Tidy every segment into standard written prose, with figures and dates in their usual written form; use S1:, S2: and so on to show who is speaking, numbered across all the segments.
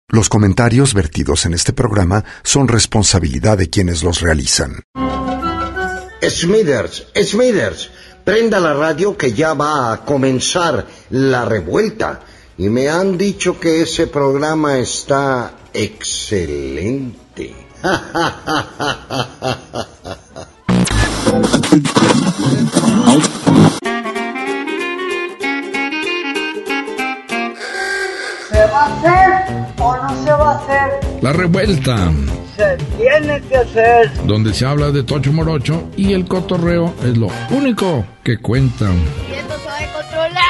S1: Los comentarios vertidos en este programa son responsabilidad de quienes los realizan.
S2: Smithers, prenda la radio que ya va a comenzar La Revuelta. Y me han dicho que ese programa está excelente.
S3: ¿Se va a hacer o no se va a hacer?
S4: La Revuelta.
S3: Se tiene que hacer.
S4: Donde se habla de Tocho Morocho y el cotorreo es lo único que cuentan.
S5: Y esto se va a controlar.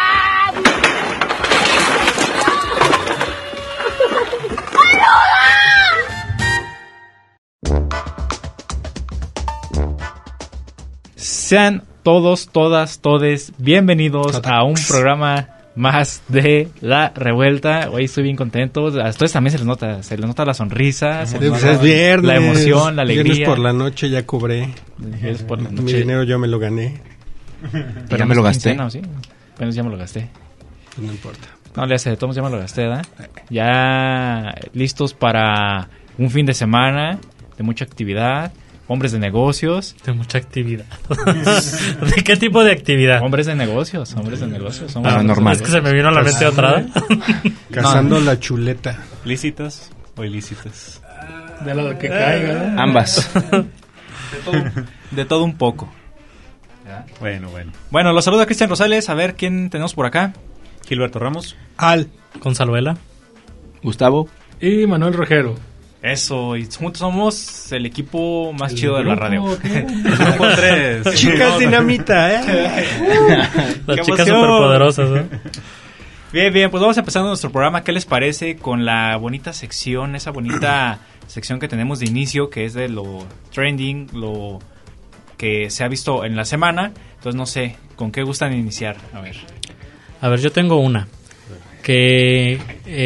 S6: Sean todos, todas, todes bienvenidos a un programa más de La Revuelta. Hoy estoy bien contento. A ustedes también se les nota la sonrisa, se les nota
S7: es viernes,
S6: la emoción, la alegría.
S7: Viernes por la noche ya cobré.
S6: Viernes por la noche.
S7: Mi dinero yo me lo gané.
S6: Pero
S8: ya me lo gasté.
S6: No, sí. Bueno, ya me lo gasté.
S7: Pues no importa.
S6: No le hace de todos, ya me lo gasté, ¿verdad? Ya listos para un fin de semana de mucha actividad. Hombres de negocios.
S9: De mucha actividad. ¿De qué tipo de actividad?
S6: Hombres de negocios.
S8: Normal.
S9: Es que se me vino a la mente otra.
S7: Cazando la chuleta.
S10: ¿Lícitas o ilícitas?
S9: De lo que caiga.
S8: Ambas.
S6: De todo un poco.
S10: Bueno.
S6: Bueno, los saluda Cristian Rosales. A ver, ¿quién tenemos por acá?
S10: Gilberto Ramos.
S9: Gonzalo Vela.
S8: Gustavo.
S9: Y Manuel Rogero.
S6: Eso, y juntos somos el equipo más chido de la radio.
S10: Grupo 3.
S7: Chicas dinamita,
S9: Las chicas superpoderosas,
S6: Bien, pues vamos empezando nuestro programa. ¿Qué les parece con la bonita sección, esa bonita sección que tenemos de inicio, que es de lo trending, lo que se ha visto en la semana? Entonces no sé, ¿con qué gustan iniciar?
S9: A ver, yo tengo una. Que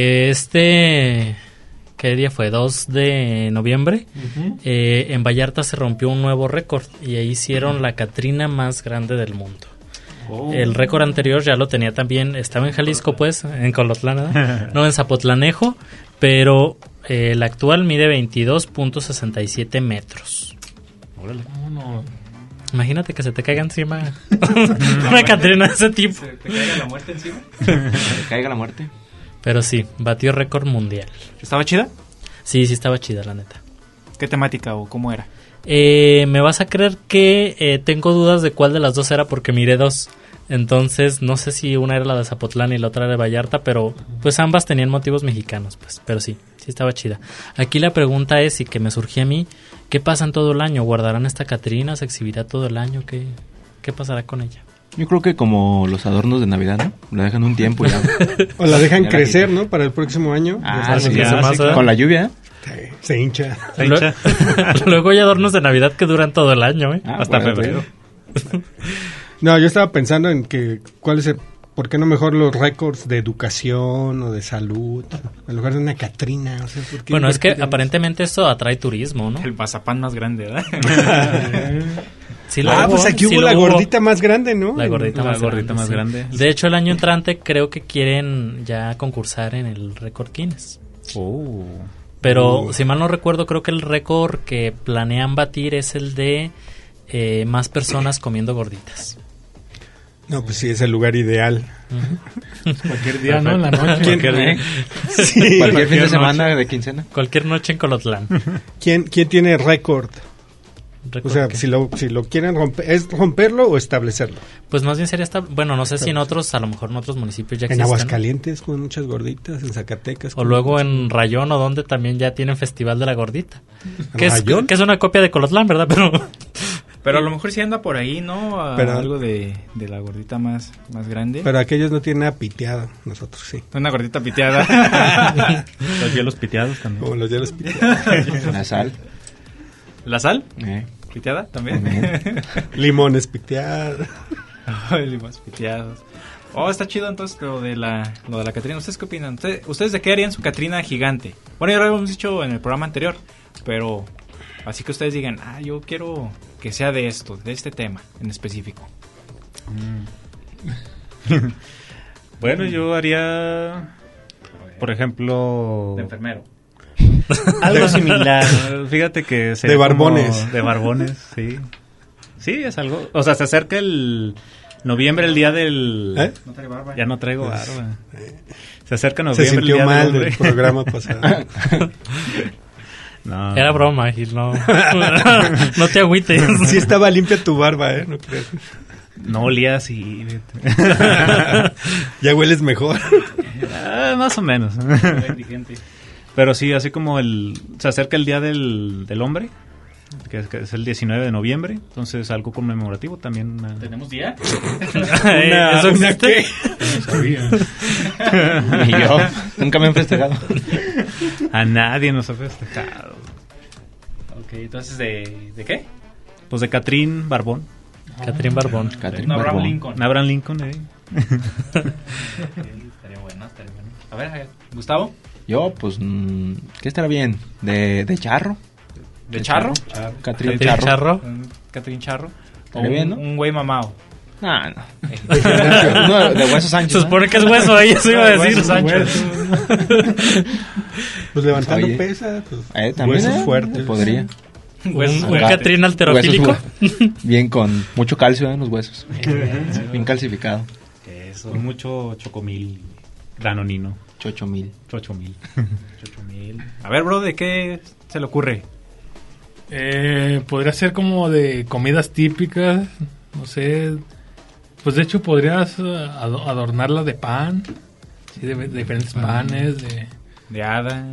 S9: ¿qué día fue? 2 de noviembre. En Vallarta se rompió un nuevo récord y ahí hicieron la Catrina más grande del mundo. El récord anterior ya lo tenía también, estaba en Jalisco, pues, en Colotlán, no en Zapotlanejo, pero el actual mide 22.67 metros.
S10: Órale.
S9: Imagínate que se te caiga encima una Catrina de ese tipo.
S6: ¿Se te caiga la muerte encima?
S8: ¿Se caiga la muerte?
S9: Pero sí, batió récord mundial.
S6: ¿Estaba chida?
S9: Sí, estaba chida, la neta.
S6: ¿Qué temática o cómo era?
S9: Me vas a creer que tengo dudas de cuál de las dos era porque miré dos. Entonces, no sé si una era la de Zapotlán y la otra era de Vallarta, pero pues ambas tenían motivos mexicanos, pues. Pero sí estaba chida. Aquí la pregunta es, y que me surgió a mí, ¿qué pasa en todo el año? ¿Guardarán esta Catrina? ¿Se exhibirá todo el año? ¿Qué pasará con ella?
S8: Yo creo que como los adornos de Navidad, ¿no? La dejan un tiempo y ya.
S7: O la dejan crecer, ¿no? Para el próximo año.
S8: Sí,
S9: claro.
S8: Con la lluvia.
S7: Se hincha.
S9: Luego hay adornos de Navidad que duran todo el año,
S10: hasta febrero.
S7: No, yo estaba pensando en que ¿por qué no mejor los récords de educación o de salud en lugar de una Catrina? O sea,
S9: bueno, es que aparentemente esto atrae turismo, ¿no?
S6: El mazapán más grande, ¿verdad?
S9: Sí
S7: pues aquí hubo la gordita más grande, ¿no?
S9: La gordita más grande. De hecho, el año entrante creo que quieren ya concursar en el récord Guinness. Pero, si mal no recuerdo, creo que el récord que planean batir es el de más personas comiendo gorditas.
S7: No, pues sí, es el lugar ideal.
S9: Cualquier día, ¿no? En la noche.
S8: Cualquier fin de semana de quincena.
S9: Cualquier noche en Colotlán.
S7: ¿Quién tiene récord? O sea, si lo quieren romper, ¿es romperlo o establecerlo?
S9: Pues más bien sería bueno, no sé si a lo mejor en otros municipios ya existen.
S7: En Aguascalientes con muchas gorditas, en Zacatecas.
S9: O luego en Rayón, o donde también ya tienen Festival de la Gordita. Que es una copia de Colotlán, ¿verdad?
S6: Pero a lo mejor sí anda por ahí, ¿no? Algo de la gordita más grande.
S7: Pero aquellos no tienen nada piteado, nosotros sí.
S6: Una gordita piteada.
S10: Los hielos piteados también.
S7: Como los hielos piteados.
S8: La sal.
S6: ¿La sal? ¿Piteada también?
S7: Limones piteados.
S6: Limones piteados. Está chido entonces lo de la Catrina. ¿Ustedes qué opinan? ¿Ustedes de qué harían su Catrina gigante? Bueno, ya lo habíamos dicho en el programa anterior, pero así que ustedes digan, yo quiero que sea de este tema en específico.
S10: Bueno, yo haría... por ejemplo...
S6: De enfermero.
S10: Algo similar. Fíjate que...
S7: De barbones.
S10: De barbones, sí. Sí, es algo... O sea, se acerca el noviembre, el día del...
S6: No traigo barba.
S10: Ya no traigo barba. Se acerca
S7: Se
S10: noviembre, el
S7: sintió
S10: día
S7: mal
S10: del
S7: del
S10: hombre.
S7: programa pasado.
S10: No.
S9: Era broma, Gil, no. No te agüites.
S7: Sí estaba limpia tu barba, ¿eh? No creas.
S10: No olía así.
S7: Ya hueles mejor.
S10: Más o menos. Pero sí, así como se acerca el día del hombre, que es el 19 de noviembre, entonces algo conmemorativo también.
S6: ¿Tenemos día?
S9: ¿Eso existe?
S10: No sabía.
S8: Y yo nunca me he festejado.
S10: A nadie nos ha festejado.
S6: Ok, entonces, ¿de qué?
S10: Pues de Catrín Barbón.
S9: Catrín Barbón.
S8: Catrín
S6: No, Abraham
S8: Barbón.
S6: Lincoln.
S10: Abraham Lincoln,
S6: Estaría bueno. A ver, Gustavo.
S8: Yo, pues, ¿qué estará bien? ¿De charro?
S6: ¿De charro?
S8: Catrín
S9: Catrín
S8: Charro.
S9: Charro.
S6: Catrín Charro. O
S8: Estaría bien, ¿no?
S6: un güey mamado.
S8: No, no. Uno de huesos anchos.
S9: Se supone que es hueso, ahí eso iba a decir.
S6: Huesos anchos.
S7: Pues levantando
S8: Oye.
S7: pesas. Pues,
S8: También,
S7: huesos fuertes.
S8: Podría.
S9: Un Catrín alterofílico.
S8: Huesos, bien, con mucho calcio en los huesos. Bien calcificado.
S10: Eso. Con mucho chocomil, granonino.
S8: Chochomil.
S10: Chochomil.
S6: 8,000. A ver, bro, ¿de qué se le ocurre?
S11: Podría ser como de comidas típicas, no sé. Pues de hecho podrías adornarla de pan, sí, de diferentes panes,
S6: De hada.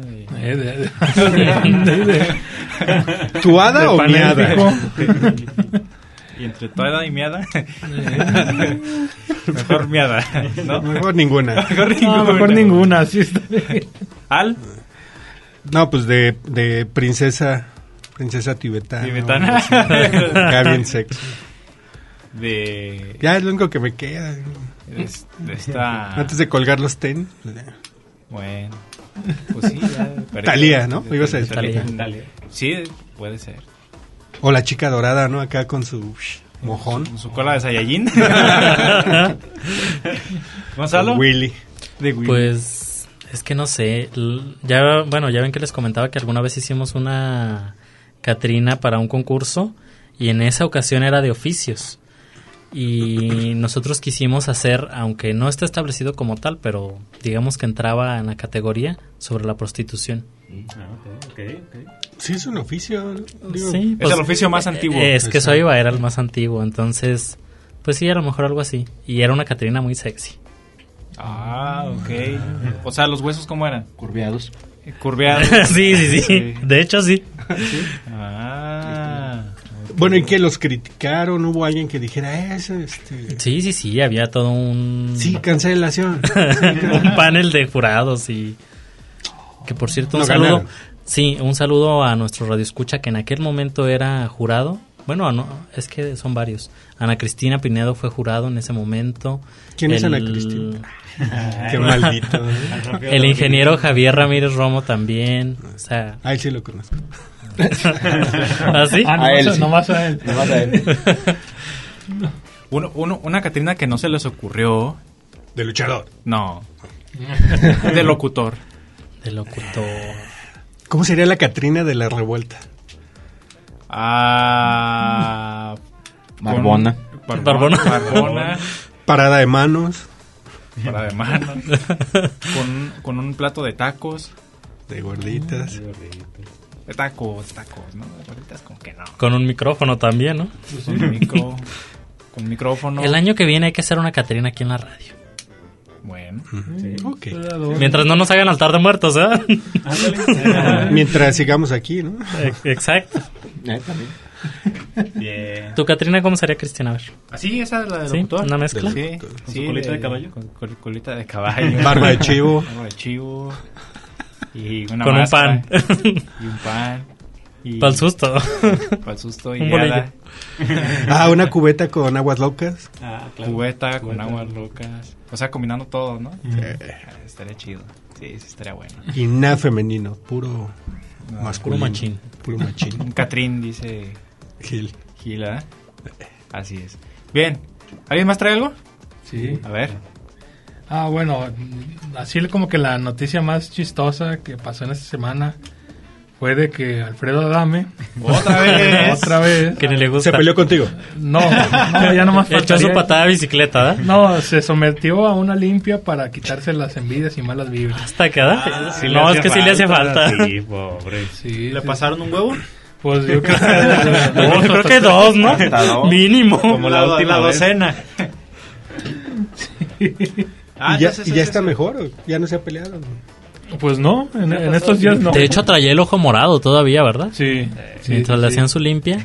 S7: ¿Tu hada
S11: de
S7: o
S11: pan
S7: mi hada?
S11: élfico.
S6: Y entre toda y miada. Mejor miada, ¿no?
S7: Mejor ninguna.
S11: Mejor ninguna, sí está bien.
S6: ¿Al?
S7: No, pues de princesa tibetana.
S6: Tibetana.
S7: ¿No? Así. Ya bien sexy.
S6: De
S7: Ya es lo único que me queda.
S6: esta...
S7: Antes de colgar los tenis. Pues ya.
S6: Bueno, pues sí. Ya,
S7: Talía, ¿no? Ibas a decir
S6: Talía. Sí, puede ser.
S7: O la chica dorada, ¿no? Acá con su mojón.
S6: Con su cola de Saiyajin. ¿Gonzalo?
S7: Willy.
S6: De Willy.
S9: Pues es que no sé. Ya ven que les comentaba que alguna vez hicimos una Catrina para un concurso y en esa ocasión era de oficios. Y nosotros quisimos hacer, aunque no está establecido como tal, pero digamos que entraba en la categoría sobre la prostitución.
S10: Okay.
S7: Sí, es un oficio. Digo,
S9: Sí,
S6: es el oficio más antiguo.
S9: Es que eso iba, era el más antiguo. Entonces, pues sí, a lo mejor algo así. Y era una Catrina muy sexy.
S6: Ah, ok. O sea, ¿los huesos cómo eran?
S8: Curveados.
S6: Curveados.
S9: Sí. De hecho, sí.
S6: Ah.
S7: Bueno, ¿y qué los criticaron? ¿Hubo alguien que dijera eso?
S9: Sí, había todo un...
S7: Sí, cancelación.
S9: un panel de jurados y... Que por cierto, un
S7: No
S9: saludo...
S7: ganaron.
S9: Sí, un saludo a nuestro radioescucha que en aquel momento era jurado. Bueno, no, es que son varios. Ana Cristina Pinedo fue jurado en ese momento.
S7: ¿Quién es Ana Cristina? Qué maldito.
S9: El ingeniero Javier Ramírez Romo también. O sea...
S7: A él sí lo conozco.
S9: ¿Ah, sí?
S11: Nomás a él.
S6: Una Catrina que no se les ocurrió.
S7: De luchador.
S6: No. De locutor.
S9: De locutor.
S7: ¿Cómo sería la Catrina de la revuelta?
S8: Barbona.
S6: Barbona.
S7: Parada de manos.
S6: Parada de manos. Con un plato de tacos.
S7: De gorditas.
S6: De tacos, ¿no? De gorditas como que no.
S9: Con un micrófono también, ¿no?
S6: Con micrófono.
S9: El año que viene hay que hacer una Catrina aquí en la radio.
S6: Bueno.
S7: Sí. Ok.
S9: Mientras no nos hagan altar de muertos, ¿eh?
S7: Mientras sigamos aquí, ¿no?
S9: Exacto.
S8: También.
S6: Bien.
S9: ¿Tu Catrina cómo sería, Cristiana? A ver.
S6: ¿Así? ¿Esa es la de
S9: ¿Sí?
S6: locutor?
S9: ¿Una mezcla?
S6: Sí.
S10: ¿Con su colita de caballo?
S6: Con colita de caballo.
S7: Barba de chivo.
S6: Barba de chivo. Y una
S9: con
S6: máscara,
S9: un pan.
S6: Y un pan.
S9: Para el susto.
S6: Para el susto y
S9: un
S6: nada.
S7: Una cubeta con aguas locas.
S6: Claro. Cubeta con aguas locas. O sea, combinando todo, ¿no? Estaría chido. Sí, estaría bueno.
S7: Y nada femenino, puro masculino.
S9: Puro machín.
S7: Puro machín.
S6: Un Catrín, dice
S7: Gil.
S6: Gila. Así es. Bien. ¿Alguien más trae algo?
S11: Sí.
S6: A ver.
S11: Bueno, así como que la noticia más chistosa que pasó en esta semana fue de que Alfredo Adame otra vez
S9: que ni le gusta.
S7: ¿Se peleó contigo?
S11: No, ya nomás
S9: echó su patada de bicicleta, ¿eh?
S11: No, se sometió a una limpia para quitarse las envidias y malas vibras.
S9: ¿Hasta queda? No, es que sí le hace falta.
S10: Sí, pobre.
S11: Sí,
S6: ¿Le pasaron un huevo?
S11: Pues yo creo
S9: yo creo que 2, ¿no? Mínimo.
S6: Como la última docena.
S7: ¿Y ya está mejor? ¿O ya no se ha peleado?
S11: Pues no, en estos días no.
S9: De hecho, traía el ojo morado todavía, ¿verdad?
S11: Sí.
S9: Mientras le hacían su limpia.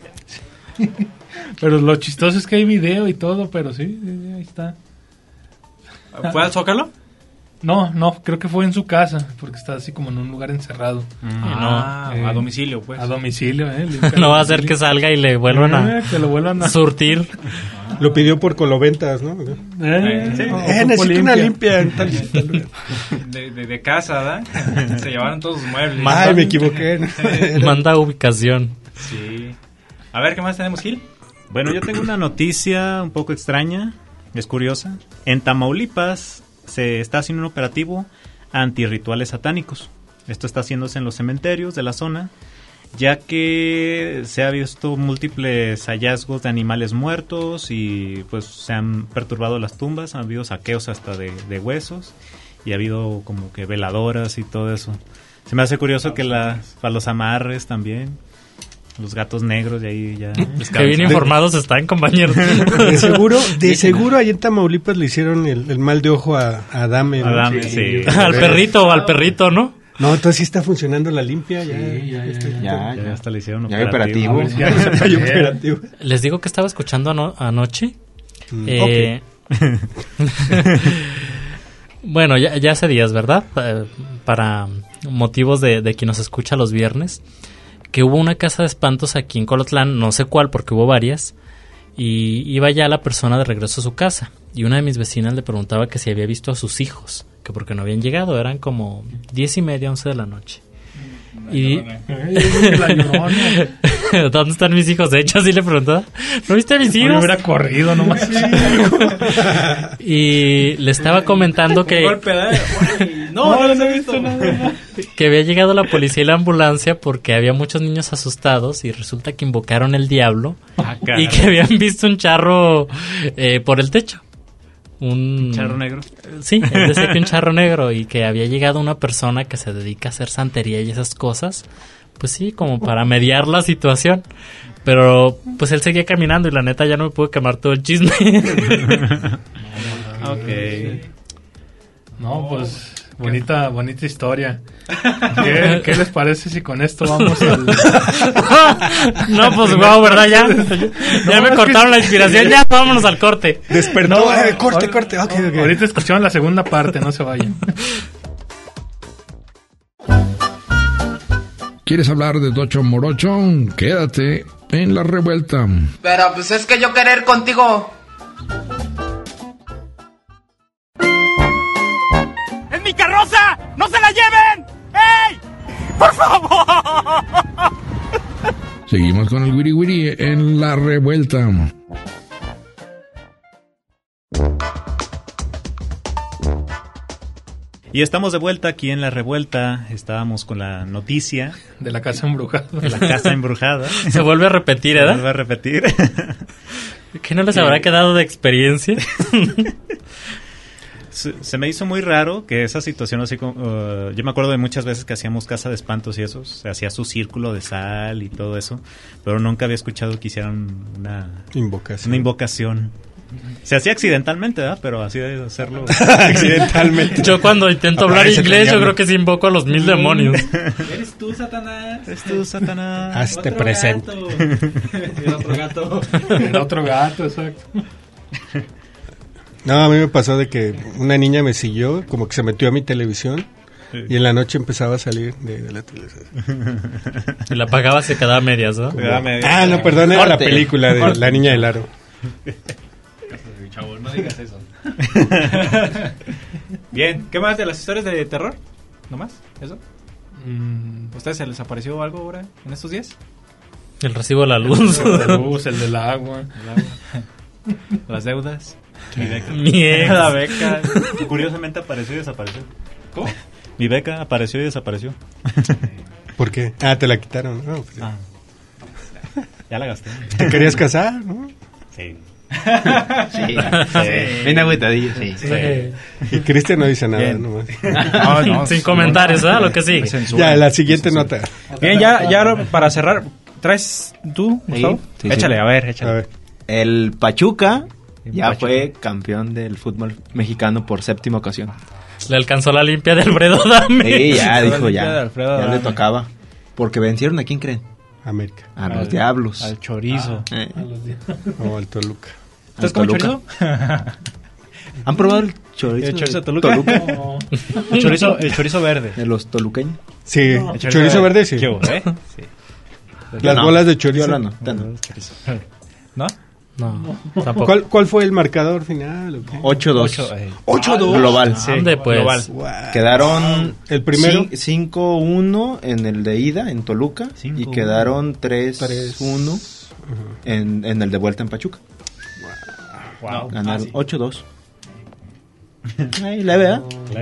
S11: Pero lo chistoso es que hay video y todo, pero sí, ahí está.
S6: ¿Fue al Zócalo?
S11: No, creo que fue en su casa, porque está así como en un lugar encerrado.
S6: A domicilio, pues.
S11: A domicilio,
S9: No va a hacer que salga y le vuelvan
S11: que lo vuelvan a
S9: surtir.
S7: Lo pidió por Coloventas, ¿no? Necesito una limpia en tal lugar.
S6: De casa, ¿verdad? Se llevaron todos sus muebles.
S7: Ay, me equivoqué.
S9: Manda ubicación.
S6: Sí. A ver, ¿qué más tenemos, Gil?
S10: Bueno, yo tengo una noticia un poco extraña, es curiosa. En Tamaulipas se está haciendo un operativo antirrituales satánicos. Esto está haciéndose en los cementerios de la zona, ya que se ha visto múltiples hallazgos de animales muertos y pues se han perturbado las tumbas, ha habido saqueos hasta de huesos y ha habido como que veladoras y todo eso. Se me hace curioso que para los amarres también, los gatos negros de ahí ya...
S9: Que bien informados están, compañeros.
S7: De seguro ahí en Tamaulipas le hicieron el mal de ojo a Adame. ¿No?
S10: Adame, sí.
S9: Al perrito, ¿no?
S7: No, entonces sí está funcionando la limpia.
S10: Ya hasta le hicieron
S8: operativo.
S7: operativo.
S9: Les digo que estaba escuchando anoche.
S7: Okay.
S9: Bueno, ya hace días, ¿verdad? Para motivos de quien nos escucha los viernes, que hubo una casa de espantos aquí en Colotlán, no sé cuál porque hubo varias, y iba ya la persona de regreso a su casa, y una de mis vecinas le preguntaba que si había visto a sus hijos, que porque no habían llegado, eran como 10:30, 11 de la noche. Y ¿dónde están mis hijos? De hecho, así le preguntaba, ¿no viste a mis hijos?
S11: Me hubiera corrido nomás.
S9: Y le estaba comentando que
S6: no he visto nada.
S9: Que había llegado la policía y la ambulancia porque había muchos niños asustados y resulta que invocaron el diablo y que habían visto un charro por el techo. ¿Un
S6: charro negro?
S9: Sí, él decía que un charro negro, y que había llegado una persona que se dedica a hacer santería y esas cosas, pues sí, como para mediar la situación. Pero pues él seguía caminando y la neta ya no me pude quemar todo el chisme.
S10: Ok.
S11: No, pues bonita historia. ¿Qué les parece si con esto vamos al...
S9: No, pues wow, ¿verdad? Ya me cortaron la inspiración, ya vámonos al corte.
S7: Despertó, corte. Okay.
S11: Ahorita escucharon la segunda parte, no se vayan.
S4: ¿Quieres hablar de Tocho Morocho? Quédate en La Revuelta.
S12: Pero pues es que yo querer contigo... ¡Es mi carroza! ¡No se la lleven! ¡Ey! ¡Por favor!
S4: Seguimos con el Wiri Wiri en La Revuelta.
S10: Y estamos de vuelta aquí en La Revuelta. Estábamos con la noticia
S11: de la casa embrujada.
S10: De la casa embrujada.
S9: Se vuelve a repetir, ¿verdad?
S10: Se vuelve a repetir.
S9: ¿Qué no les habrá quedado de experiencia?
S10: Se me hizo muy raro que esa situación así como... yo me acuerdo de muchas veces que hacíamos casa de espantos y eso. Se hacía su círculo de sal y todo eso. Pero nunca había escuchado que hicieran una invocación. Se hacía accidentalmente, ¿verdad? Pero así de hacerlo
S7: accidentalmente.
S9: Yo cuando intento hablar inglés, yo creo que sí invoco a los 1000 demonios.
S6: Eres tú, Satanás.
S7: Hazte presente.
S11: El otro gato, exacto.
S7: No, a mí me pasó de que una niña me siguió, como que se metió a mi televisión. Sí. Y en la noche empezaba a salir de la televisión.
S9: Y la apagaba, se quedaba a medias, ¿no?
S7: No, perdón, era la película de La Niña del Aro.
S6: Chavo, no digas eso. Bien, ¿qué más de las historias de terror? ¿No más? ¿Eso? ¿A ustedes se les apareció algo ahora en estos días?
S9: El recibo de la luz.
S11: El del agua.
S6: Las deudas.
S10: Mi ex.
S6: La beca.
S10: Curiosamente apareció y desapareció.
S6: ¿Cómo?
S10: Mi beca apareció y desapareció.
S7: ¿Por qué? Ah, te la quitaron. No, pues,
S10: ya la gasté.
S7: ¿Te querías casar, no?
S10: Sí.
S8: Sí. Bien agüitadillo, sí.
S7: Y Cristian no dice nada,
S6: Bien.
S7: nomás.
S6: No,
S9: Sin comentarios, ¿verdad? Lo que sigue.
S7: Ya, la siguiente nota.
S6: Bien, ya para cerrar, ¿traes tú, Gustavo?
S8: Sí,
S6: échale,
S8: sí.
S6: a ver, échale.
S7: A ver.
S8: El Pachuca ya
S6: Pachuca.
S8: fue campeón del fútbol mexicano por 7ª ocasión.
S9: Le alcanzó la limpia de Alfredo Dame.
S8: Sí, ya dijo,
S6: Limpia de
S8: ya.
S6: Alfredo
S8: Ya le
S6: Adame.
S8: tocaba. Porque vencieron, ¿a quién creen?
S7: América.
S8: A los Diablos.
S6: Al chorizo.
S7: O el Toluca.
S6: ¿Estás como
S8: Toluca.
S6: chorizo?
S8: ¿Han probado el chorizo?
S6: ¿El chorizo de Toluca? El chorizo verde.
S8: ¿De los toluqueños?
S7: Sí,
S6: El
S7: chorizo verde, sí.
S6: ¿Qué hubo, Sí.
S7: Las bolas de chorizo.
S8: Yo no.
S6: ¿No?
S9: No, tampoco.
S7: ¿Cuál fue el marcador final?
S8: 8-2.
S7: 8-2.
S8: Global.
S9: ¿Dónde, pues?
S6: Global.
S8: Quedaron
S7: El primero.
S8: 5-1 en el de ida en Toluca y quedaron 3-1 en el de vuelta en Pachuca.
S6: Wow.
S8: Ganaron 8-2. Ahí la vea.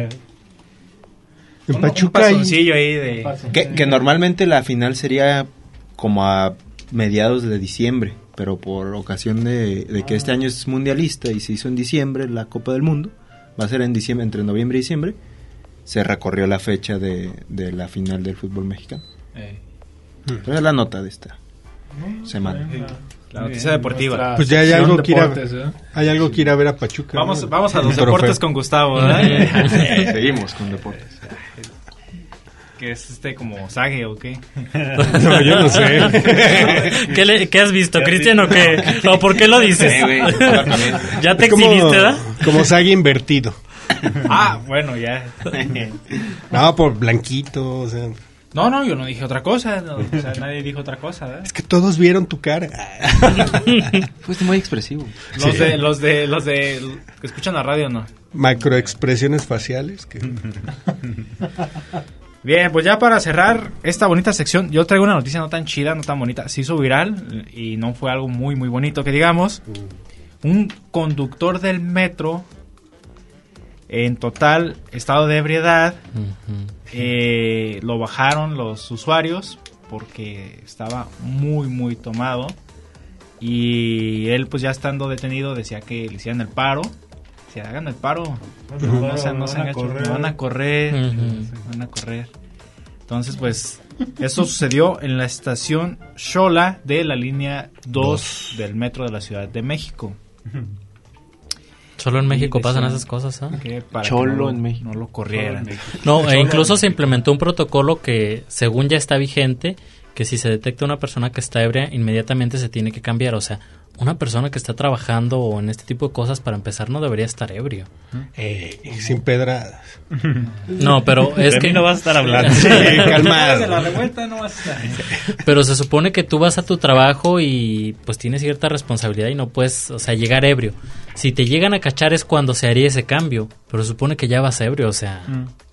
S7: En
S6: Un
S7: Pachuca
S6: pasoncillo ahí de...
S8: Que normalmente la final sería como a mediados de diciembre, pero por ocasión de que este año es mundialista y se hizo en diciembre la Copa del Mundo, va a ser en diciembre, entre noviembre y diciembre, se recorrió la fecha de la final del fútbol mexicano. Esa es la nota de esta semana.
S6: La noticia deportiva.
S7: Pues ya hay algo que ir a,
S11: Deportes, ¿eh?
S7: hay algo que ir a ver a Pachuca.
S6: Vamos
S7: ¿no?
S6: a los
S7: Un
S6: deportes
S7: trofeo.
S6: con Gustavo, ¿verdad?
S8: Seguimos con deportes.
S6: Que es como Sage o qué.
S7: No, yo no sé.
S9: ¿Qué has visto, Cristian, o qué? ¿O por qué lo dices? Ya te
S7: Es como-
S9: exhibiste, ¿verdad?
S7: Como Sagi invertido.
S6: Bueno, ya.
S7: No, por blanquito, o sea.
S6: No, yo no dije otra cosa. No, o sea, nadie dijo otra cosa, ¿verdad?
S7: Es que todos vieron tu cara.
S8: Fuiste muy expresivo.
S6: Los de que escuchan la radio, no.
S7: Macroexpresiones faciales. Que...
S6: Bien, pues ya para cerrar esta bonita sección, yo traigo una noticia no tan chida, no tan bonita. Se hizo viral y no fue algo muy, muy bonito, que digamos. Un conductor del metro, en total estado de ebriedad, lo bajaron los usuarios porque estaba muy, muy tomado. Y él, pues ya estando detenido, decía que le hicieran el paro. Decía, hagan el paro. No sean gachos, me van a correr. Van a correr. Entonces, pues, eso sucedió en la estación Xola de la línea 2 del metro de la Ciudad de México.
S9: Solo en México
S6: Y
S9: pasan
S6: decían
S9: esas cosas, ¿eh?
S6: que para
S8: Cholo
S6: que no,
S8: en México.
S6: no lo corrieran.
S9: No, e incluso se implementó un protocolo que, según ya está vigente, que si se detecta una persona que está ebria, inmediatamente se tiene que cambiar. O sea, una persona que está trabajando o en este tipo de cosas, para empezar, no debería estar ebrio.
S7: Sin pedradas.
S9: No, pero es
S10: De
S9: que...
S10: mí no vas a estar hablando.
S7: Sí,
S6: De
S7: calmado.
S6: la revuelta no vas a estar.
S9: Pero se supone que tú vas a tu trabajo y pues tienes cierta responsabilidad y no puedes, o sea, llegar ebrio. Si te llegan a cachar es cuando se haría ese cambio, pero se supone que ya vas ebrio, o sea...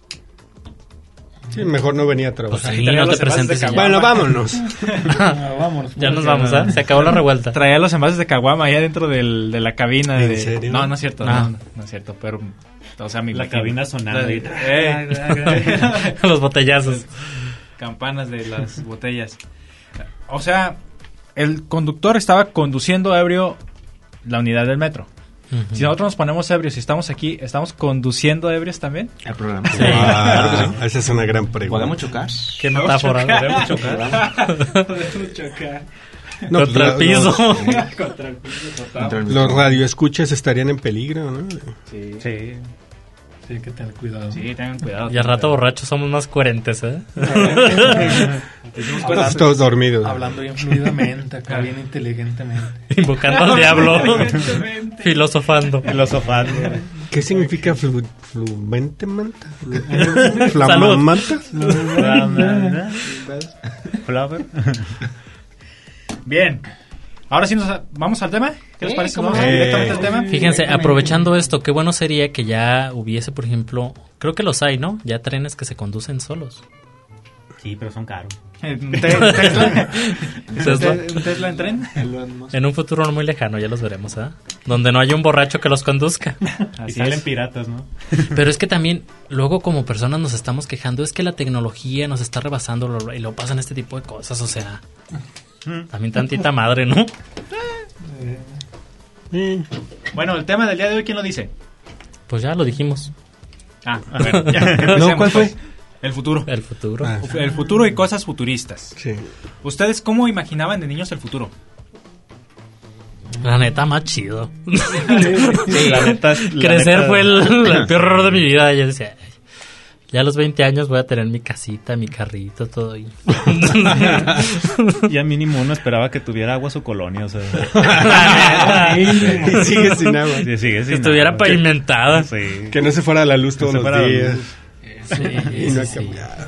S7: Sí, mejor no venía a
S9: Pues
S7: trabajar.
S9: sí, no te presentes. y ya.
S7: Bueno, vámonos.
S11: Vámonos.
S9: Ya nos vamos, ¿ah? Se acabó la revuelta.
S6: Traía los envases de caguama allá dentro de la cabina.
S7: ¿En
S6: de...
S7: serio?
S6: No, no es cierto.
S9: Ah.
S6: No es cierto, pero... O sea,
S10: La cabina sonando.
S9: Los botellazos.
S6: Campanas de las botellas. O sea, el conductor estaba conduciendo ebrio la unidad del metro. Si nosotros nos ponemos ebrios y estamos aquí, ¿estamos conduciendo ebrios también?
S8: El programa.
S9: Sí.
S7: Esa es una gran pregunta.
S8: ¿Podemos chocar?
S9: Qué metáfora.
S6: Podemos chocar.
S7: No,
S9: Contra el piso.
S6: Contra el piso total.
S7: Los radioescuchas estarían en peligro, ¿no?
S6: Sí.
S11: Sí, hay que tener cuidado.
S6: Sí, tengan cuidado.
S9: Y al rato borrachos somos más coherentes, ¿eh?
S7: Estamos todos dormidos.
S11: Hablando bien fluidamente, acá bien inteligentemente.
S9: Invocando al diablo. Filosofando.
S7: ¿Qué significa flumente manta?
S9: Salud.
S7: ¿Flamamanta?
S10: Flower.
S6: Bien. Ahora sí vamos al tema. ¿Qué les parece? ¿Vamos directamente al tema?
S9: Fíjense, aprovechando esto, qué bueno sería que ya hubiese, por ejemplo, creo que los hay, ¿no? Ya trenes que se conducen solos.
S10: Sí, pero son caros.
S6: ¿Un Tesla? ¿Un Tesla en tren?
S9: En un futuro no muy lejano, ya los veremos, ¿ah? Donde no haya un borracho que los conduzca.
S10: Y salen piratas, ¿no?
S9: Pero es que también, luego como personas nos estamos quejando, es que la tecnología nos está rebasando y lo pasan este tipo de cosas, o sea... También tantita madre, ¿no?
S6: Bueno, el tema del día de hoy, ¿quién lo dice?
S9: Pues ya lo dijimos.
S6: A ver, ya.
S7: No, ¿cuál fue?
S6: El futuro.
S9: El futuro.
S6: El futuro y cosas futuristas.
S7: Sí.
S6: ¿Ustedes cómo imaginaban de niños el futuro?
S9: La neta, más chido.
S10: Sí, la neta,
S9: Crecer fue el peor error de mi vida. Yo decía, ya a los 20 años voy a tener mi casita, mi carrito, todo ahí.
S10: Ya mínimo uno esperaba que tuviera agua su colonia, o sea.
S7: Y sigue sin agua.
S10: Sí, sigue sin
S9: que estuviera
S10: agua.
S7: Que
S9: pavimentada.
S10: Sí.
S7: no se fuera la luz
S10: Que
S7: todos
S10: se
S7: los
S10: fuera la
S7: días.
S10: luz.
S7: Y no ha
S9: sí.
S7: cambiado.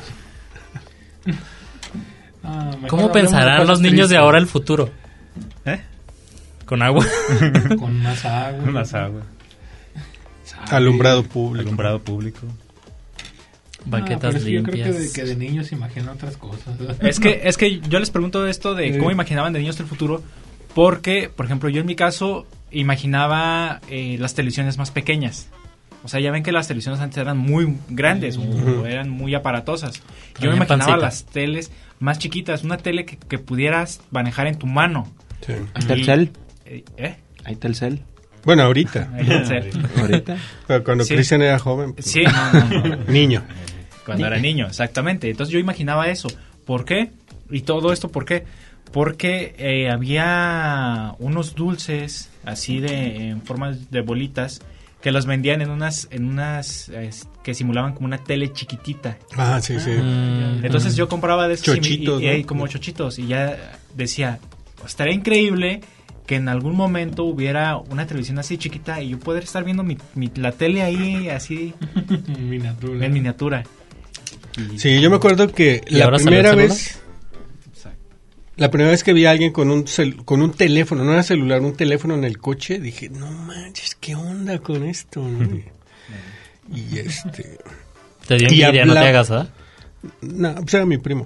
S11: Mejor
S9: ¿Cómo
S11: hablemos
S9: pensarán
S11: cosas
S9: los niños de
S11: tristes.
S9: ahora el futuro?
S10: ¿Eh?
S9: ¿Con agua?
S11: Con más agua.
S10: Más agua.
S7: Alumbrado público.
S10: Alumbrado público.
S9: Baquetas
S11: pero es que yo
S9: limpias.
S11: creo que de niños imaginan otras cosas.
S6: Es que yo les pregunto esto de cómo imaginaban de niños el futuro, porque, por ejemplo, yo en mi caso imaginaba las televisiones más pequeñas. O sea, ya ven que las televisiones antes eran muy grandes o eran muy aparatosas. Yo me
S9: Traían
S6: imaginaba
S9: pancita.
S6: las teles más chiquitas, una tele que pudieras manejar en tu mano.
S7: Sí.
S8: ¿Hay Telcel?
S6: ¿Eh?
S8: ¿Hay Telcel?
S7: Bueno, ahorita.
S6: Ahí va a ser.
S8: ¿Ahorita?
S7: Pero cuando
S6: Sí.
S7: Cristian era joven. Pues,
S6: Sí, no.
S7: Niño.
S6: Cuando era niño, exactamente. Entonces yo imaginaba eso. ¿Por qué? Y todo esto, ¿por qué? Porque había unos dulces así en forma de bolitas que los vendían en unas que simulaban como una tele chiquitita.
S7: Ah, sí, sí.
S6: Entonces yo compraba de esos
S7: Chochitos,
S6: y
S7: ¿no?
S6: como chochitos y ya decía, estaría increíble que en algún momento hubiera una televisión así chiquita y yo poder estar viendo la tele ahí así
S11: Miniatura.
S6: en miniatura.
S7: Sí, yo me acuerdo que
S9: ¿Y ahora salió el celular?
S7: La primera vez que vi a alguien con un teléfono, no era celular, un teléfono en el coche, dije, no manches, ¿qué onda con esto? ¿No? Y
S9: Te dio
S7: y
S9: envidia, no te hagas, ¿ah?
S7: No, pues era mi primo.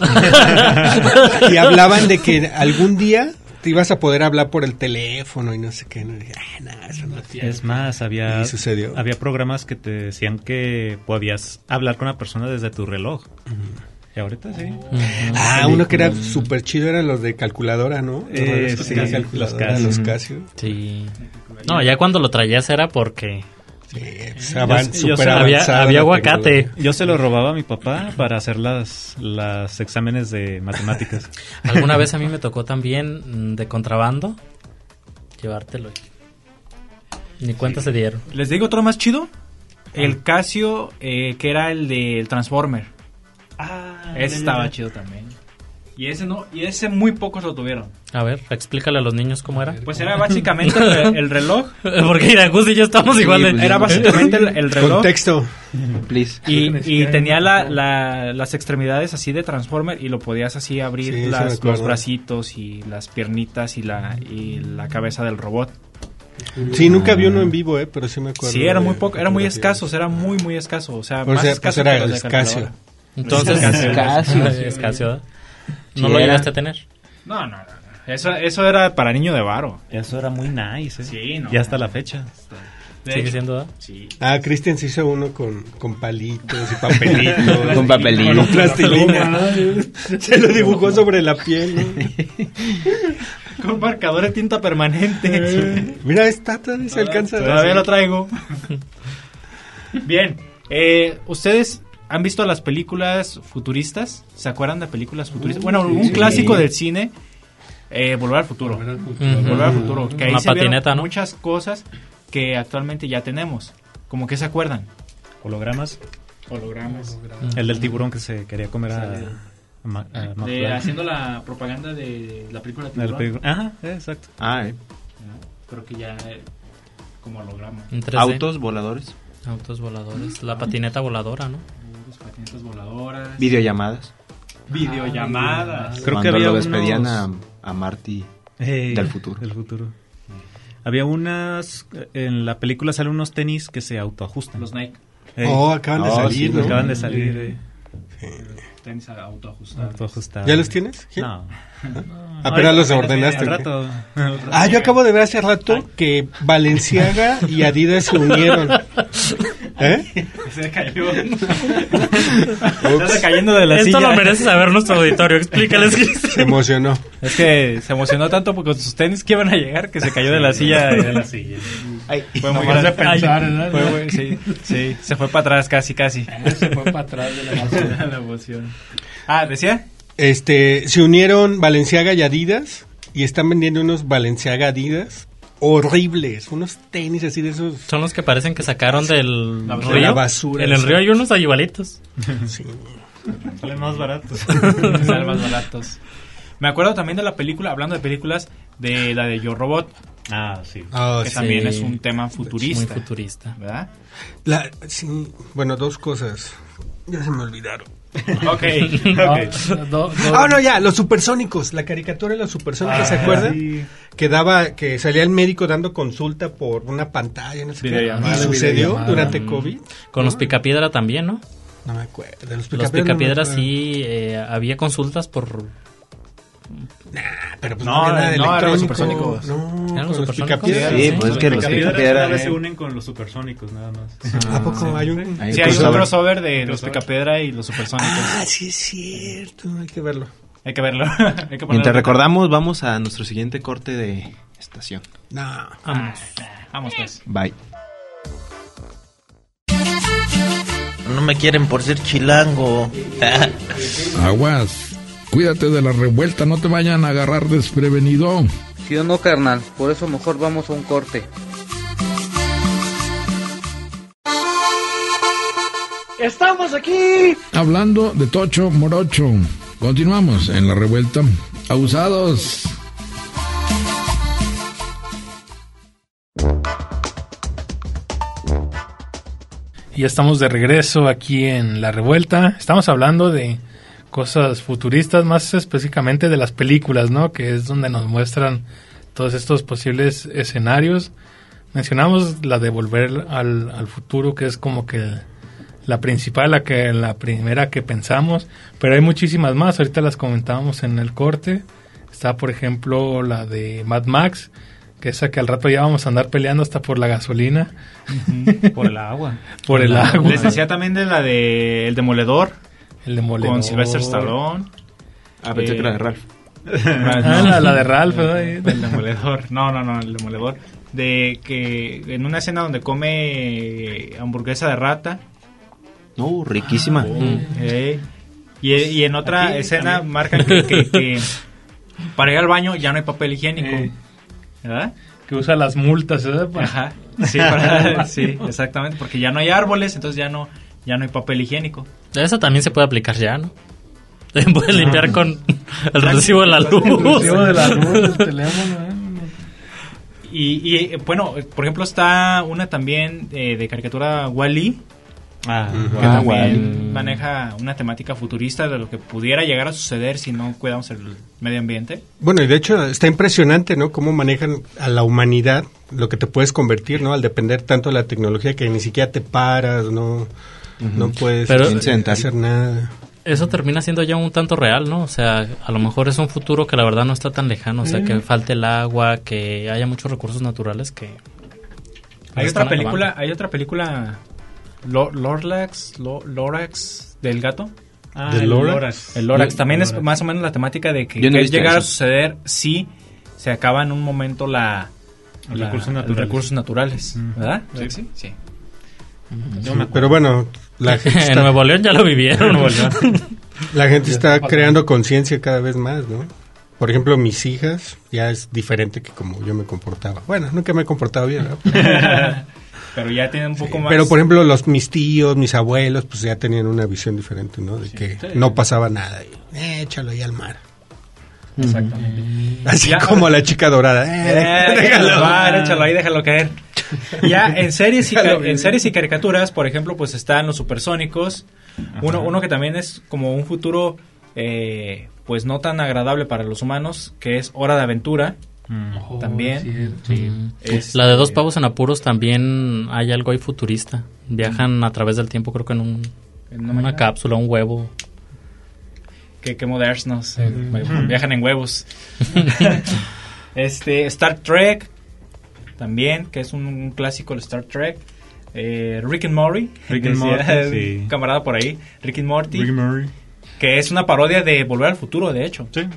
S7: Y hablaban de que algún día te ibas a poder hablar por el teléfono y no sé qué. No, dije, no, eso no tiene.
S10: Es más, había
S7: Y sucedió.
S10: había programas que te decían que podías hablar con la persona desde tu reloj. Y ahorita sí.
S7: Uno que era súper chido eran los de calculadora, ¿no? Los
S10: Sí,
S7: calculadora, los Casio.
S9: Sí. No, ya cuando lo traías era porque...
S7: Sí, pues,
S10: Yo
S7: súper
S9: había
S7: avanzada la
S9: aguacate.
S7: tecnología.
S10: Yo se lo robaba a mi papá para hacer los exámenes de matemáticas.
S9: Alguna vez a mí me tocó también de contrabando llevártelo. Ni cuenta se dieron.
S6: ¿Les digo otro más chido? El Casio, que era el del Transformer. Ese estaba chido también. Y ese muy pocos lo tuvieron.
S9: A ver, explícale a los niños cómo era.
S6: Pues era básicamente el reloj.
S9: Porque Iragus y yo estamos igual de...
S6: Era básicamente el reloj.
S7: Contexto.
S8: Please.
S6: Y tenía las extremidades así de Transformer y lo podías así abrir
S7: Sí, sí me
S6: los
S7: acuerdo.
S6: bracitos y las piernitas y la cabeza del robot.
S7: Sí, nunca vi uno en vivo, pero sí me acuerdo.
S6: Sí, era
S7: de
S6: muy poco, era muy
S7: fotografías.
S6: escaso, era muy escaso, o sea,
S7: Pues
S6: más
S7: era-
S6: escaso
S7: pues era
S6: que los de
S7: el Casio.
S6: calculadora.
S9: Entonces, Casio, ¿eh? ¿No
S8: Sí,
S9: lo
S8: era.
S9: llegaste a tener?
S6: No. Eso era para niño de varo.
S10: Eso era muy nice, ¿eh?
S6: Sí, no.
S10: Y hasta la fecha.
S9: ¿Sigue siendo? ¿eh?
S6: Sí.
S7: Cristian se hizo uno con palitos y papelitos.
S8: Con papelito.
S7: Con plastilina. Se lo dibujó sobre la piel, ¿no?
S6: Con marcador de tinta permanente.
S7: Mira, todavía se alcanza.
S6: Todavía lo traigo. Bien, ¿ustedes han visto las películas futuristas? ¿Se acuerdan de películas futuristas? Bueno, un clásico del cine, Volver al Futuro. Volver al Futuro. Que ahí
S9: Una
S6: se vieron
S9: patineta, ¿no?
S6: muchas cosas que actualmente ya tenemos. ¿Cómo que se acuerdan?
S10: Hologramas.
S6: Hologramas.
S10: El del tiburón que se quería comer a McFly.
S6: Haciendo la propaganda de la película
S10: Del
S6: Tiburón.
S10: Ajá, exacto.
S6: Creo que ya como holograma.
S9: En 3D.
S8: Autos voladores.
S9: Autos voladores. La patineta voladora, ¿no?
S6: Las patinetas voladoras.
S8: Videollamadas.
S6: Videollamadas.
S10: Creo que
S8: Cuando
S10: había
S8: lo despedían
S10: unos-
S8: a Marty
S10: Del
S8: del futuro.
S10: Había unas... En la película salen unos tenis que se autoajustan.
S6: Los Nike.
S7: Acaban de salir,
S8: sí,
S7: ¿no?
S10: Acaban de salir.
S6: Tenis autoajustables.
S7: ¿Ya los tienes? ¿Sí?
S10: No.
S7: Apenas los ordenaste.
S10: Al rato.
S7: Yo acabo de ver hace rato que Balenciaga y Adidas se unieron.
S6: Se cayó. Está cayendo de la silla.
S9: Esto lo merece saber nuestro auditorio. Explícales.
S7: Se emocionó.
S6: Es que se emocionó tanto porque con sus tenis que iban a llegar que se cayó de la silla. Fue muy grande pensar, ¿no? Sí, se fue para atrás casi.
S11: Se fue para atrás de
S6: la emoción. ¿Decía?
S7: Se unieron Balenciaga y Adidas y están vendiendo unos Balenciaga Adidas horribles, unos tenis así de esos.
S9: Son los que parecen que sacaron del río.
S7: La basura.
S9: En el río hay unos igualitos.
S7: Sí.
S10: Salen más baratos.
S6: Salen más baratos. Me acuerdo también de la película, hablando de películas, de la de Yo Robot.
S10: Sí.
S6: Que también es un tema futurista.
S9: Muy futurista.
S6: ¿Verdad?
S7: Bueno, dos cosas. Ya se me olvidaron.
S6: Okay.
S7: Los supersónicos, la caricatura de los supersónicos, ¿se acuerdan? Que salía el médico dando consulta por una pantalla, no sé qué. Y sucedió durante COVID.
S9: Con los Picapiedra también, ¿no?
S7: No me acuerdo.
S9: Los Picapiedra sí había consultas por...
S7: pero pues
S6: no
S7: eran
S6: los supersónicos.
S9: ¿Eran los supersónicos?
S8: Sí, pues es que los Picapiedra
S10: se unen con los supersónicos nada más.
S7: ¿A poco hay un?
S6: Sí, hay un crossover de los Picapiedra y los supersónicos.
S7: Sí es cierto, hay que verlo.
S6: Hay que verlo.
S8: Mientras recordamos, vamos a nuestro siguiente corte de estación.
S6: Vamos pues.
S8: Bye.
S13: No me quieren por ser chilango.
S4: Aguas. Cuídate de la revuelta, no te vayan a agarrar desprevenido.
S14: ¿Sí o no, carnal? Por eso mejor vamos a un corte.
S3: ¡Estamos aquí!
S4: Hablando de Tocho Morocho. Continuamos en la revuelta. Abusados.
S11: Y ya estamos de regreso aquí en la revuelta. Estamos hablando de cosas futuristas, más específicamente de las películas, ¿no? Que es donde nos muestran todos estos posibles escenarios. Mencionamos la de Volver al Futuro, que es como que la principal, la primera que pensamos, pero hay muchísimas más. Ahorita las comentábamos en el corte. Está, por ejemplo, la de Mad Max, que esa que al rato ya vamos a andar peleando hasta por la gasolina.
S6: Por el agua.
S11: Por el agua.
S6: Les decía también de la de El Demoledor.
S11: El Demoledor.
S6: Con Sylvester Stallone.
S8: Pensé que era de Ralph.
S11: La de Ralph, ¿verdad?
S6: El Demoledor. No, El Demoledor. De que en una escena donde come hamburguesa de rata.
S8: Riquísima.
S6: Y en otra escena también marcan que para ir al baño ya no hay papel higiénico. ¿Verdad?
S11: Que usa las multas, ¿verdad?
S6: Ajá. Sí, exactamente. Porque ya no hay árboles, entonces ya no hay papel higiénico.
S9: Eso también se puede aplicar ya, ¿no? Puedes limpiar con el recibo de la luz.
S11: El recibo de la luz, el teléfono,
S6: Y bueno, por ejemplo, está una también de caricatura Wall-E. Que también maneja una temática futurista de lo que pudiera llegar a suceder si no cuidamos el medio ambiente.
S7: Bueno, y de hecho está impresionante, ¿no? Cómo manejan a la humanidad, lo que te puedes convertir, ¿no? Al depender tanto de la tecnología que ni siquiera te paras, no puedes hacer nada.
S9: Eso termina siendo ya un tanto real, ¿no? O sea, a lo mejor es un futuro que la verdad no está tan lejano. O sea, que falte el agua, que haya muchos recursos naturales que...
S6: Hay otra película... Lorax del gato.
S7: ¿Del Lorax?
S6: El Lorax. También es más o menos la temática de que llegar a suceder si se acaba en un momento los recursos naturales. ¿Verdad? Sí.
S7: Pero bueno, la gente
S9: en Nuevo León ya lo vivieron.
S7: La gente está creando conciencia cada vez más, ¿no? Por ejemplo, mis hijas ya es diferente que como yo me comportaba. Bueno, nunca me he comportado bien, ¿no?
S6: Pero ya tienen un poco más...
S7: Pero, por ejemplo, mis tíos, mis abuelos, pues ya tenían una visión diferente, ¿no? De que no pasaba nada. Échalo ahí al mar.
S6: Exactamente.
S7: Así como la chica dorada.
S6: Déjalo al mar, échalo ahí, déjalo caer. Ya en series y caricaturas, por ejemplo, pues están los supersónicos. Uno que también es como un futuro, pues no tan agradable para los humanos, que es Hora de Aventura. También
S9: la de Dos pavos en apuros también hay algo ahí futurista. Viajan a través del tiempo, creo que en un
S6: en
S9: una cápsula, un huevo.
S6: Qué modernos, viajan en huevos. Star Trek también, que es un clásico de Star Trek. Rick and Morty, sí. Un camarada por ahí, Rick and Morty, que es una parodia de Volver al Futuro, de hecho. Sí.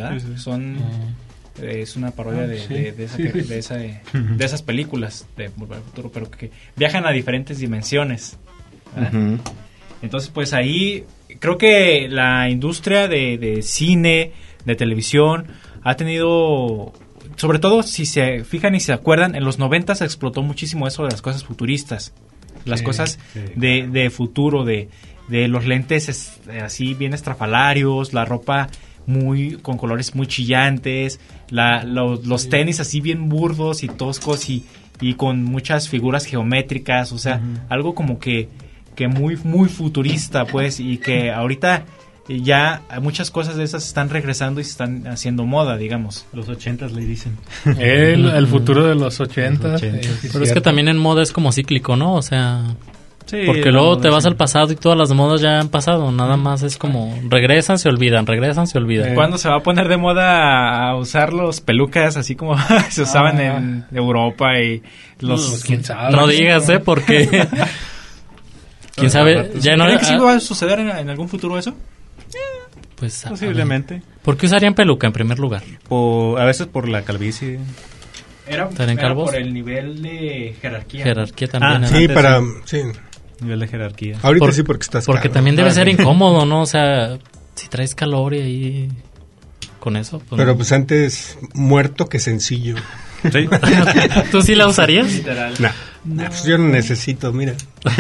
S6: Es una parodia de esas películas de Volver al Futuro, pero que viajan a diferentes dimensiones. Entonces, pues ahí creo que la industria de cine, de televisión, ha tenido, sobre todo si se fijan y se acuerdan, en los 90 se explotó muchísimo eso de las cosas futuristas, las cosas de futuro, de los lentes así bien estrafalarios, la ropa con colores muy chillantes, los tenis así bien burdos y toscos y con muchas figuras geométricas, o sea, algo como que muy muy futurista, pues, y que ahorita ya muchas cosas de esas están regresando y se están haciendo moda, digamos.
S10: Los 80s le dicen.
S11: El futuro de los 80s.
S9: Pero es que también en moda es como cíclico, ¿no? O sea, porque luego te vas al pasado y todas las modas ya han pasado. Nada más es como regresan, se olvidan.
S6: ¿Cuándo se va a poner de moda a usar los pelucas así como se usaban en Europa y los...
S11: ¿Quién sabe?
S9: No digas, porque... ¿Quién sabe? Ya no.
S6: ¿Creen que sí va a suceder en algún futuro eso?
S9: Pues
S10: posiblemente.
S9: ¿Por qué usarían peluca en primer lugar?
S10: A veces por la calvicie.
S6: Era por el nivel de jerarquía.
S9: Jerarquía también.
S10: Nivel de jerarquía.
S7: Ahorita sí porque estás
S9: porque también debe ser incómodo, ¿no? O sea, si traes calor y ahí con eso. Pues
S7: pero pues antes muerto que sencillo.
S10: ¿Sí?
S9: ¿Tú sí la usarías?
S6: Literal.
S7: No, pues yo no necesito, mira.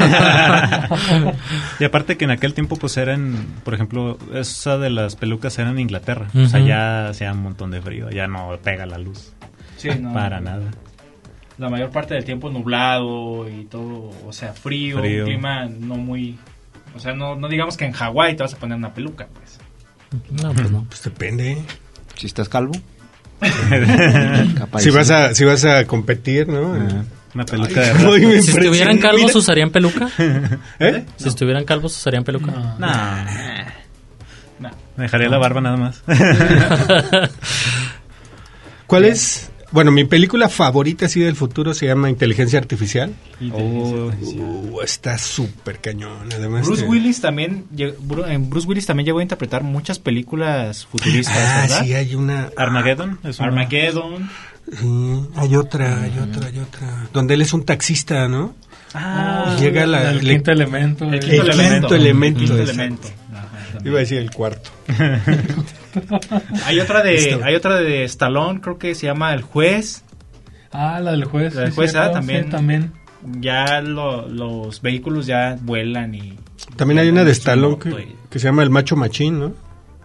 S10: Y aparte que en aquel tiempo pues eran, por ejemplo, esa de las pelucas eran en Inglaterra. O sea, ya hacía un montón de frío, ya no pega la luz.
S6: Sí, no.
S10: Para nada.
S6: La mayor parte del tiempo nublado y todo, o sea, frío. Un clima no muy... O sea, no digamos que en Hawái te vas a poner una peluca, pues.
S9: No, pues no.
S7: Pues depende.
S8: Si estás calvo.
S7: si vas a competir, ¿no?
S10: Una peluca de rato.
S9: Si estuvieran calvos, ¿usarían peluca? Si estuvieran calvos, ¿usarían peluca?
S10: No. Me dejaría la barba nada más.
S7: ¿Cuál es? Bueno, mi película favorita así del futuro se llama Inteligencia Artificial. Está súper cañón. Además,
S6: Bruce Willis también llegó a interpretar muchas películas futuristas, ¿verdad?
S7: Sí, hay una...
S10: Armageddon.
S6: Armageddon.
S7: Sí, hay otra. Donde él es un taxista, ¿no? Llega
S11: el quinto elemento.
S7: El quinto elemento. Iba a decir el cuarto.
S6: Hay otra de Stallone, creo que se llama El Juez.
S11: La del juez.
S6: La del juez, también.
S11: Sí, también.
S6: Ya los vehículos ya vuelan y...
S7: También hay una de Stallone que se llama El Macho Machín, ¿no?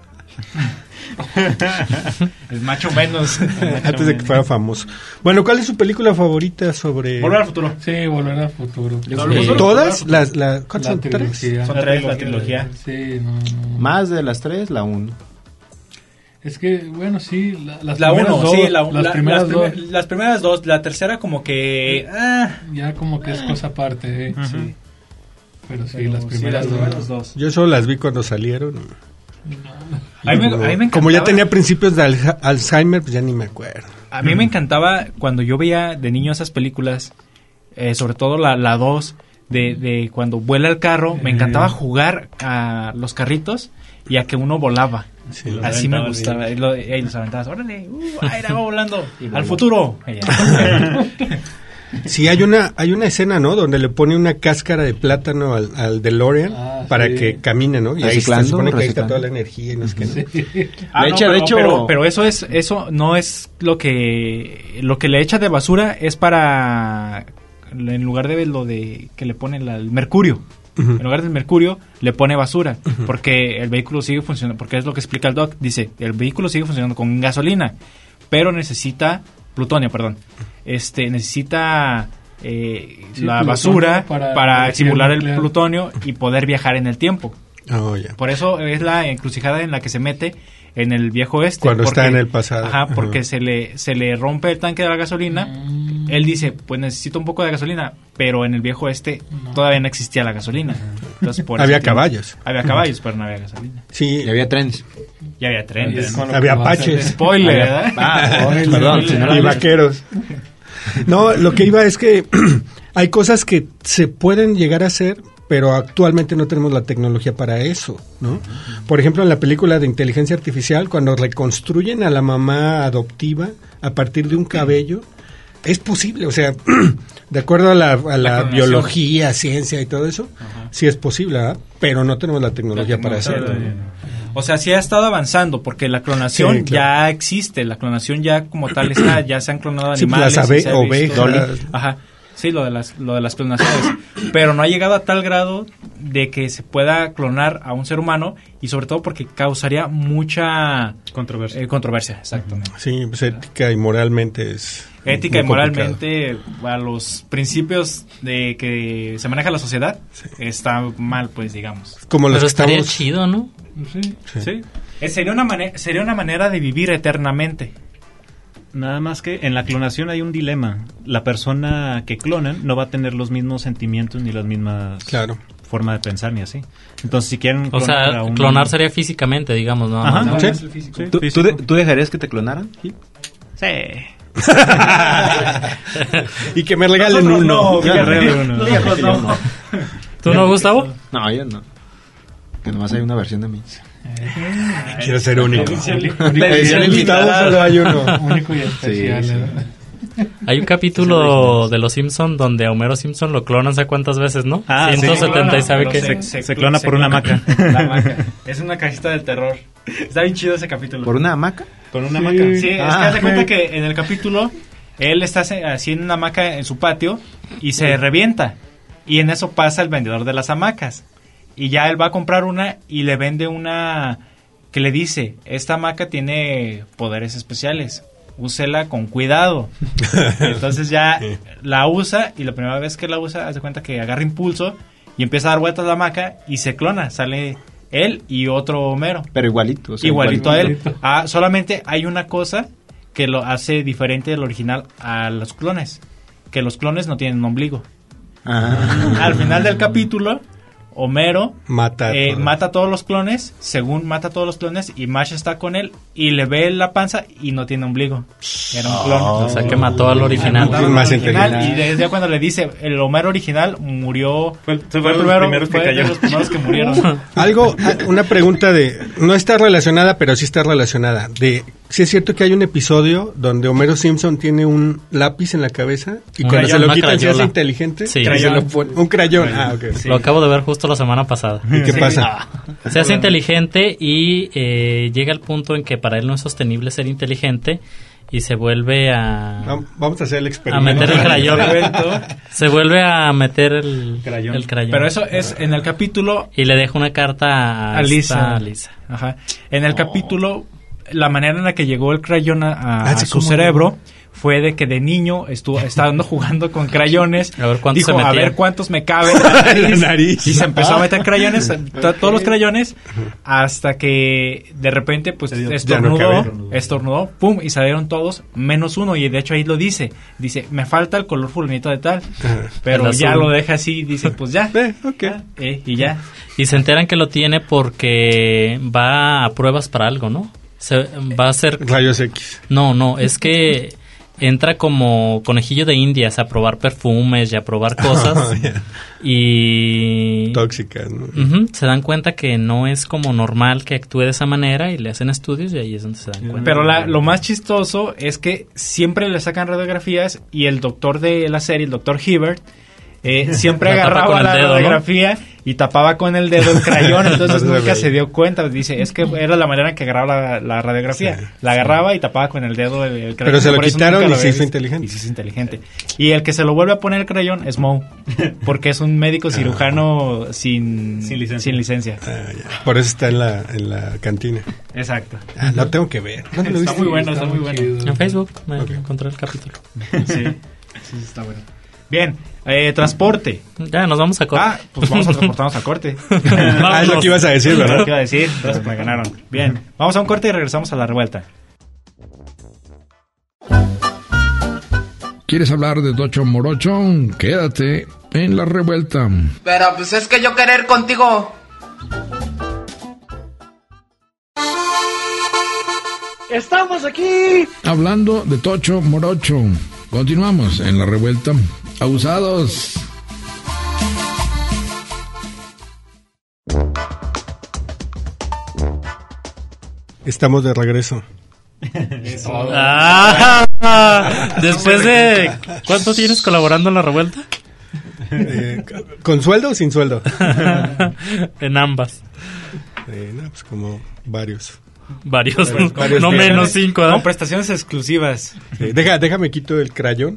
S6: El macho menos.
S7: Antes de que fuera famoso. Bueno, ¿cuál es su película favorita sobre...?
S6: Volver al futuro.
S11: Sí, Volver al futuro.
S7: ¿Todas? ¿Cuántas son?
S11: ¿3?
S6: Son 3 la trilogía.
S11: Sí, no.
S8: Más de las 3, la 1.
S11: Es que, bueno, sí, las
S6: primeras dos. La tercera como que...
S11: Ya como que es cosa aparte, Sí. Pero sí, las primeras dos.
S7: Yo solo las vi cuando salieron.
S6: A mí me encantaba.
S7: Como ya tenía principios de Alzheimer, pues ya ni me acuerdo.
S6: A mí me encantaba cuando yo veía de niño esas películas, sobre todo la 2, de cuando vuela el carro. Me encantaba jugar a los carritos y a que uno volaba. Sí, así me gustaba. Y los aventabas, órale, ahí va volando al futuro.
S7: Sí, hay una escena, ¿no? Donde le pone una cáscara de plátano al DeLorean para que camine, ¿no? Y ahí se supone que ahí está toda la energía y no es que
S6: de hecho, pero eso no es lo que le echa de basura es para, en lugar de lo de que le pone el mercurio. En lugar del mercurio le pone basura, porque el vehículo sigue funcionando, porque es lo que explica el doc. Dice, el vehículo sigue funcionando con gasolina, pero necesita plutonio, necesita la basura para simular el plutonio y poder viajar en el tiempo. Por eso es la encrucijada en la que se mete en el viejo oeste.
S7: Cuando está en el pasado.
S6: Porque se le rompe el tanque de la gasolina él dice, pues necesito un poco de gasolina, pero en el viejo todavía no existía la gasolina. Entonces,
S7: había caballos.
S6: Había caballos, pero no había gasolina.
S7: Sí.
S8: Y había trenes.
S6: Y había trenes.
S7: Había apaches.
S6: Spoiler, ¿verdad?
S7: Perdón. Y vaqueros. No, lo que iba es que hay cosas que se pueden llegar a hacer, pero actualmente no tenemos la tecnología para eso, ¿no? Por ejemplo, en la película de inteligencia artificial, cuando reconstruyen a la mamá adoptiva a partir de un cabello, es posible, o sea, de acuerdo a la biología, ciencia y todo eso, sí es posible, ¿verdad? Pero no tenemos la tecnología para hacerlo.
S6: O sea, sí ha estado avanzando, porque la clonación ya existe, la clonación ya como tal está, ya se han clonado animales.
S7: Sí, las ovejas.
S6: Ajá. Sí, lo de las clonaciones, pero no ha llegado a tal grado de que se pueda clonar a un ser humano, y sobre todo porque causaría mucha controversia, exactamente.
S7: Sí, pues ética y moralmente es
S6: ética y moralmente a los principios de que se maneja la sociedad está mal, pues digamos.
S9: Como pero estaría chido, ¿no?
S6: Sí. Sería una manera de vivir eternamente.
S10: Nada más que en la clonación hay un dilema. La persona que clonan no va a tener los mismos sentimientos ni las mismas forma de pensar ni así. Entonces, si quieren
S9: clonar clonar sería físicamente, digamos, ¿no?
S8: Ajá. ¿Tú dejarías que te clonaran? Sí.
S7: Y que me regalen uno.
S9: ¿Tú no, Gustavo?
S8: No, yo no. Que nomás hay una versión de mí.
S7: Quiero ser único.
S11: Solo hay uno. Único y especial.
S9: Hay un capítulo de Los Simpson donde a Homero Simpson lo clonan, ¿sé cuántas veces, no? 170 y sabe que
S10: se clona por una hamaca.
S6: La hamaca. Es una cajita de terror. Está bien chido ese capítulo.
S8: ¿Por una hamaca?
S6: Por una hamaca. Sí, es que hace cuenta que en el capítulo él está haciendo una hamaca en su patio y se revienta. Y en eso pasa el vendedor de las hamacas. Y ya él va a comprar una y le vende una que le dice, esta hamaca tiene poderes especiales, úsela con cuidado. Entonces ya la usa, y la primera vez que la usa, hace cuenta que agarra impulso y empieza a dar vueltas la hamaca y se clona, sale él y otro Homero.
S8: Pero igualito.
S6: Igualito a él. Solamente hay una cosa que lo hace diferente del original a los clones, que los clones no tienen ombligo. Al final del capítulo, Homero mata a todos los clones, y Marge está con él y le ve la panza y no tiene ombligo. Era un clon.
S9: O sea que mató al original.
S6: Y desde cuando le dice, el Homero original murió, fue el de los primeros que murieron.
S7: Una pregunta no está relacionada, pero sí está relacionada. Sí es cierto que hay un episodio donde Homero Simpson tiene un lápiz en la cabeza y cuando se lo quitan se hace inteligente.
S9: Sí.
S7: Un crayón. Okay.
S9: Sí. Lo acabo de ver justo la semana pasada.
S7: ¿Y qué pasa?
S9: Se hace inteligente y llega al punto en que para él no es sostenible ser inteligente y se vuelve a...
S7: Vamos a hacer el experimento.
S9: A meter el crayón. Se vuelve a meter el crayón.
S6: Pero eso es en el capítulo...
S9: Y le deja una carta a Lisa.
S6: Ajá. En el capítulo, la manera en la que llegó el crayón a su cerebro fue de que de niño estaba jugando con crayones.
S9: A ver cuántos
S6: dijo, a ver cuántos me caben en la nariz. Y se empezó a meter crayones, todos los crayones, hasta que de repente pues estornudó, pum, y salieron todos menos uno. Y de hecho ahí lo dice, me falta el color fulanito de tal, pero ya lo deja así, dice pues ya, y ya.
S9: Y se enteran que lo tiene porque va a pruebas para algo, ¿no? Va a hacer
S7: rayos X.
S9: No, es que entra como conejillo de indias a probar perfumes y a probar cosas y
S7: tóxicas, ¿no?
S9: Se dan cuenta que no es como normal que actúe de esa manera y le hacen estudios y ahí es donde se dan cuenta.
S6: Pero lo más chistoso es que siempre le sacan radiografías y el doctor de la serie, el doctor Hibbert, siempre agarraba la radiografía, ¿no? Y tapaba con el dedo el crayón, entonces nunca se dio cuenta. Dice, es que era la manera en que agarraba la radiografía. Sí, la agarraba y tapaba con el dedo el crayón.
S7: Pero se lo quitaron y se hizo inteligente.
S6: Y el que se lo vuelve a poner el crayón es Moe, porque es un médico cirujano sin licencia.
S7: Por eso está en la cantina.
S6: Exacto.
S7: Lo tengo que ver.
S6: Está muy bueno.
S9: En Facebook me encontré el capítulo.
S6: Sí, está bueno. Bien, transporte.
S9: Ya, nos vamos a corte.
S6: Pues vamos a transportarnos a corte.
S7: Es lo que ibas a decir, ¿verdad?
S6: Es lo que iba a decir, entonces me ganaron. Bien, vamos a un corte y regresamos a la revuelta.
S4: ¿Quieres hablar de Tocho Morocho? Quédate en La Revuelta.
S15: Pero pues es que yo querer contigo.
S3: ¡Estamos aquí!
S4: Hablando de Tocho Morocho. Continuamos en La Revuelta. Abusados.
S7: Estamos de regreso.
S9: Después de... ¿Cuánto tienes colaborando en La Revuelta?
S7: ¿Con sueldo o sin sueldo?
S9: En ambas.
S7: No, pues como varios.
S9: Varios no menos 5.
S6: Con prestaciones exclusivas.
S7: Sí, déjame quito el crayón.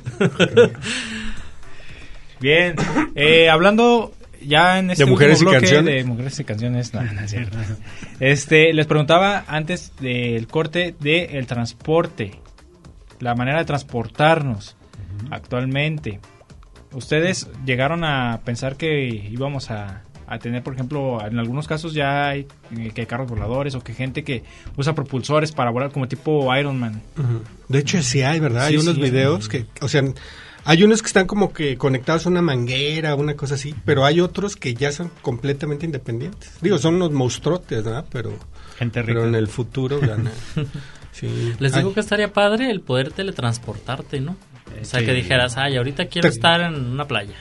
S6: Bien, hablando ya en este
S7: de mujeres
S6: último bloque
S7: y canciones.
S6: de mujeres y canciones, no es cierto. Les preguntaba antes del corte del transporte, la manera de transportarnos actualmente. ¿Ustedes llegaron a pensar que íbamos a tener, por ejemplo, en algunos casos ya hay que carros voladores o que gente que usa propulsores para volar como tipo Iron Man?
S7: De hecho sí hay, ¿verdad?
S6: Sí,
S7: hay unos
S6: sí,
S7: videos que, o sea, hay unos que están como que conectados a una manguera, una cosa así, pero hay otros que ya son completamente independientes. Digo, son unos monstruotes, ¿verdad? Pero en el futuro, sí.
S9: Les digo que estaría padre el poder teletransportarte, ¿no? O sea, que dijeras, ay, ahorita quiero estar en una playa.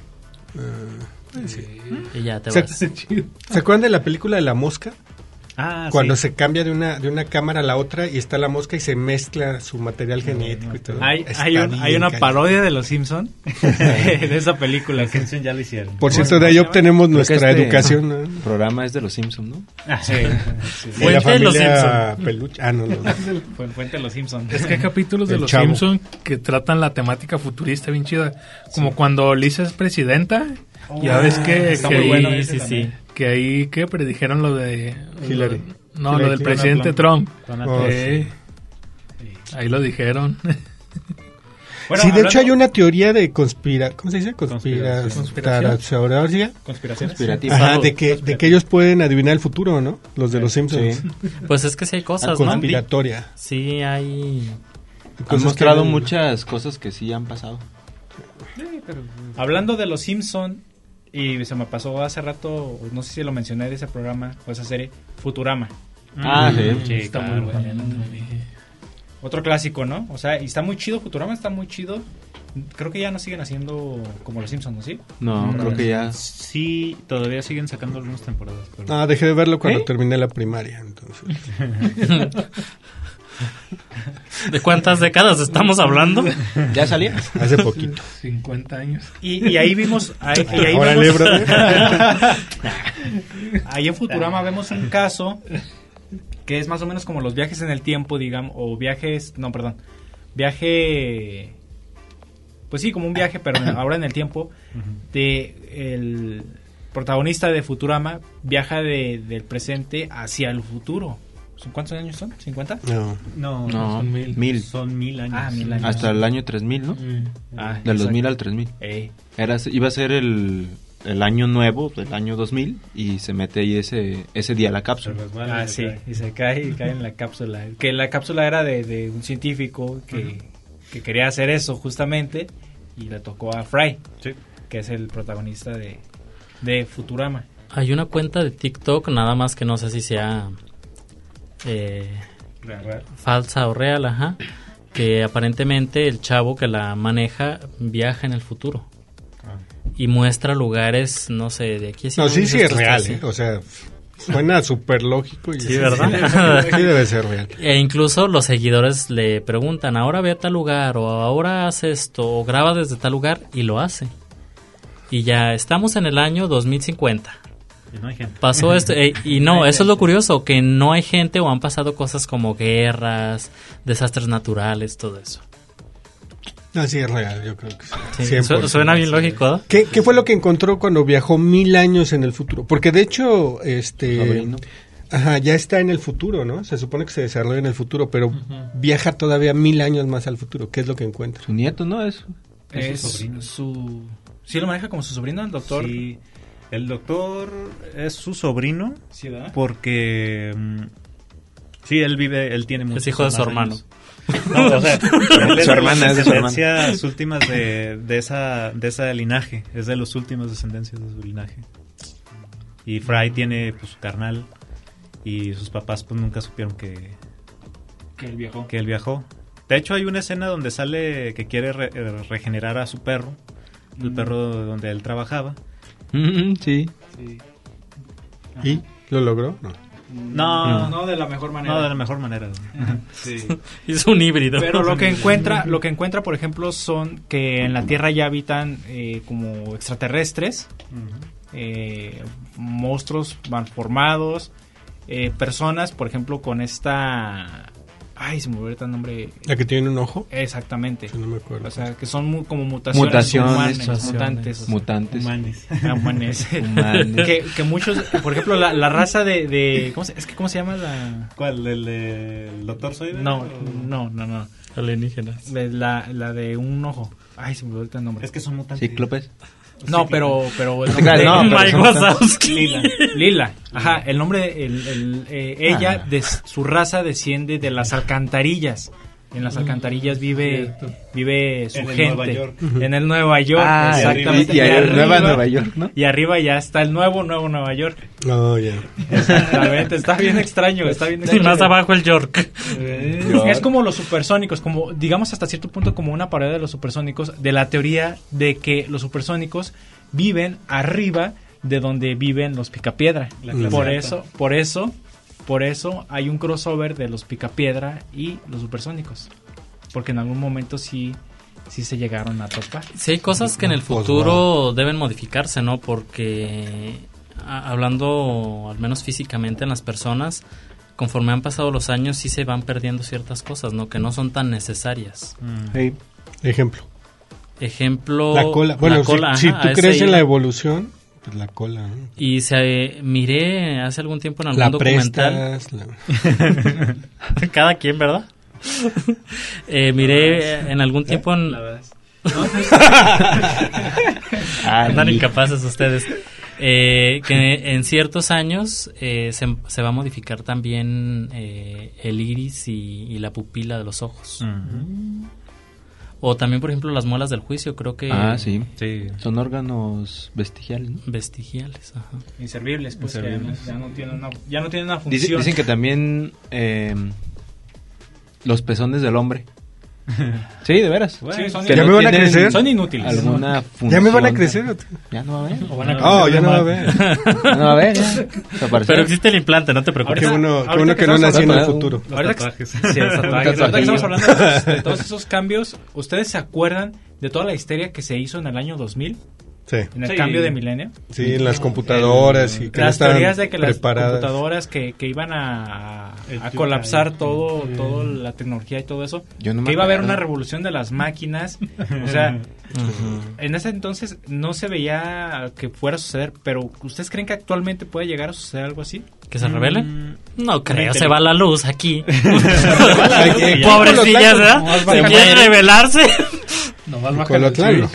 S7: Sí.
S9: Y ya te vas.
S7: ¿Se acuerdan de la película de La Mosca? Cuando
S10: sí.
S7: se cambia de una cámara a la otra y está la mosca y se mezcla su material genético y todo.
S6: Hay una parodia de Los Simpson de esa película.
S10: Los Simpson ya lo hicieron.
S7: Por cierto, de ahí obtenemos nuestra educación, ¿no?
S8: El programa es de Los Simpson, ¿no?
S6: Sí.
S7: De la familia Peluche. No.
S6: Fuente de Los Simpson.
S11: Es que hay capítulos de
S7: El
S11: Los
S7: Chavo.
S11: Simpson que tratan la temática futurista bien chida. Como cuando Lisa es presidenta. Ya ves que...
S6: Está
S11: que
S6: muy bueno
S11: ahí,
S6: ese también.
S11: que ahí que predijeron lo de...
S7: Hillary.
S11: No,
S7: Hillary
S11: lo del presidente Trump.
S7: Sí.
S11: Ahí lo dijeron.
S6: Bueno,
S7: sí, de hecho hay una teoría de ¿cómo se dice?
S6: Conspiraciones.
S8: Conspirativa.
S7: Ajá, de que ellos pueden adivinar el futuro, ¿no? Los de los Simpsons.
S8: Sí.
S9: Pues es que sí hay cosas, ¿no?
S7: Conspiratoria.
S9: Sí, hay...
S8: Han mostrado muchas cosas que sí han pasado.
S6: Hablando de Los Simpson, y se me pasó hace rato, no sé si lo mencioné de ese programa o esa serie, Futurama.
S8: Sí.
S6: Está muy bueno. Otro clásico, ¿no? O sea, y está muy chido, Futurama está muy chido. Creo que ya no siguen haciendo como Los Simpsons, ¿no? ¿Sí?
S8: No, creo que ya...
S10: Sí, todavía siguen sacando algunas temporadas. Pero...
S7: Dejé de verlo cuando terminé la primaria, entonces.
S9: ¿De cuántas décadas estamos hablando?
S8: ¿Ya salía?
S7: Hace poquito.
S11: 50 años.
S6: Y ahí vimos... Ahí
S7: ahora
S6: vemos,
S7: libro.
S6: ahí en Futurama vemos un caso que es más o menos como los viajes en el tiempo, digamos, o viajes... No, perdón. Viaje... Pues sí, como un viaje, pero ahora en el tiempo. El protagonista de Futurama viaja del presente hacia el futuro. ¿Cuántos años son? ¿50?
S10: No,
S8: son 1000.
S10: Son 1000 años.
S6: 1000 años.
S8: Hasta el año 3000, ¿no? Del 2000 al 3000. Iba a ser el año nuevo, el año 2000, y se mete ahí ese día la cápsula.
S6: Sí, y se cae en la cápsula. Que la cápsula era de un científico que quería hacer eso justamente, y le tocó a Fry, que es el protagonista de Futurama.
S9: Hay una cuenta de TikTok, nada más que no sé si sea... falsa o real, que aparentemente el chavo que la maneja viaja en el futuro y muestra lugares, no sé, de aquí a 100
S7: No, sí
S9: años
S7: es real,
S9: así.
S7: o sea, suena súper lógico. Y
S9: sí, ¿verdad?
S7: Sí debe ser real.
S9: E incluso los seguidores le preguntan, ahora ve a tal lugar, o ahora hace esto, o graba desde tal lugar, y lo hace. Y ya estamos en el año 2050.
S10: Y no hay gente.
S9: Pasó esto, y no, eso es lo curioso, que no hay gente o han pasado cosas como guerras, desastres naturales, todo eso.
S7: No, sí es real, yo creo que sí.
S9: Sí, suena bien lógico, ¿no?
S7: ¿Qué fue lo que encontró cuando viajó 1000 años en el futuro? Porque de hecho, ya está en el futuro, ¿no? Se supone que se desarrolla en el futuro, pero viaja todavía 1000 años más al futuro. ¿Qué es lo que encuentra?
S8: Su nieto, ¿no? Es
S6: su sobrino. ¿Sí lo maneja como su sobrino, el doctor?
S10: Sí. El doctor es su sobrino,
S6: ¿sí, verdad?
S10: porque él tiene muchos
S9: es hijo de su hermano.
S10: No, o sea, él es
S8: su hermana, es de su hermana.
S10: descendencias últimas de esa linaje, es de los últimos descendencias de su linaje. Y Fry tiene pues su carnal y sus papás pues nunca supieron que él viajó. De hecho hay una escena donde sale que quiere regenerar a su perro, el perro donde él trabajaba.
S8: Sí.
S7: ¿Y lo logró?
S6: No de la mejor manera.
S10: No de la mejor manera.
S6: Sí.
S9: Es un híbrido.
S6: Pero lo que encuentra, por ejemplo, son que en la Tierra ya habitan como extraterrestres, monstruos malformados, personas, por ejemplo, con esta... Ay, se me olvidó el nombre.
S7: ¿La que tiene un ojo?
S6: Exactamente.
S7: Sí, no me acuerdo.
S6: O sea, que son como mutaciones
S8: mutantes.
S10: Humanes.
S6: Humanes. que muchos, por ejemplo, la raza de ¿cómo se llama la?
S10: ¿Cuál? ¿El Doctor Zoide?
S6: No.
S9: Alienígenas.
S6: La de un ojo. Ay, se me olvidó el nombre.
S10: Es que son mutantes.
S8: ¿Cíclopes?
S6: No, pero el
S8: nombre
S6: nombre
S8: de
S9: Mike Wazowski.
S6: Lila. Ajá, el nombre ella de su raza desciende de las alcantarillas. En las alcantarillas vive su gente.
S10: Nueva York.
S6: En el Nueva York, exactamente.
S8: Y arriba, Nueva Nueva York, ¿no?
S6: Y arriba ya está el nuevo Nueva York.
S7: Oh, ya.
S6: Exactamente, está bien extraño,
S9: Y más abajo el York.
S6: Es como los supersónicos, como digamos hasta cierto punto como una parodia de los supersónicos, de la teoría de que los supersónicos viven arriba de donde viven los Picapiedra. Por eso hay un crossover de los Picapiedra y los supersónicos. Porque en algún momento sí se llegaron a topar.
S9: Sí, hay cosas que en el futuro deben modificarse, ¿no? Porque hablando al menos físicamente en las personas, conforme han pasado los años sí se van perdiendo ciertas cosas, ¿no? Que no son tan necesarias.
S7: Hey. Ejemplo.
S9: La
S7: cola. Bueno, si tú crees en la evolución, pues la cola. ¿no?
S9: Y miré hace algún tiempo en algún documental. Cada quien, ¿verdad? Miré en algún tiempo andan incapaces ustedes. Que en ciertos años se va a modificar también el iris y la pupila de los ojos. O también, por ejemplo, las muelas del juicio, creo que...
S8: sí. Son órganos vestigiales, ¿no?
S9: Vestigiales, ajá.
S6: Inservibles, pues ya no tienen una función.
S8: Dicen que también los pezones del hombre. Sí, de veras.
S6: Bueno,
S7: ¿Ya me van a crecer?
S6: Son inútiles.
S8: ¿Alguna función?
S7: ¿Ya me van a crecer?
S8: ¿Ya no va a ver?
S7: Ya no va a ver.
S8: Ya no va a ver, ya.
S9: Pero existe el implante, no te preocupes.
S7: Qué bueno que no nací en el futuro.
S6: Ahorita que estamos hablando de todos esos cambios, ¿ustedes se acuerdan de toda la histeria que se hizo en el año 2000?
S7: Sí.
S6: En el cambio de milenio.
S7: Sí, en las computadoras y que
S6: las teorías de que
S7: preparadas.
S6: las computadoras que iban a colapsar toda la tecnología y todo eso, que iba a haber una revolución de las máquinas. O sea, en ese entonces no se veía que fuera a suceder, pero ¿ustedes creen que actualmente puede llegar a suceder algo así?
S9: ¿Que se revelen? No creo, se va la luz aquí.
S7: Pobrecillas,
S9: ¿verdad? ¿Se quieren revelarse?
S11: Nomás baja el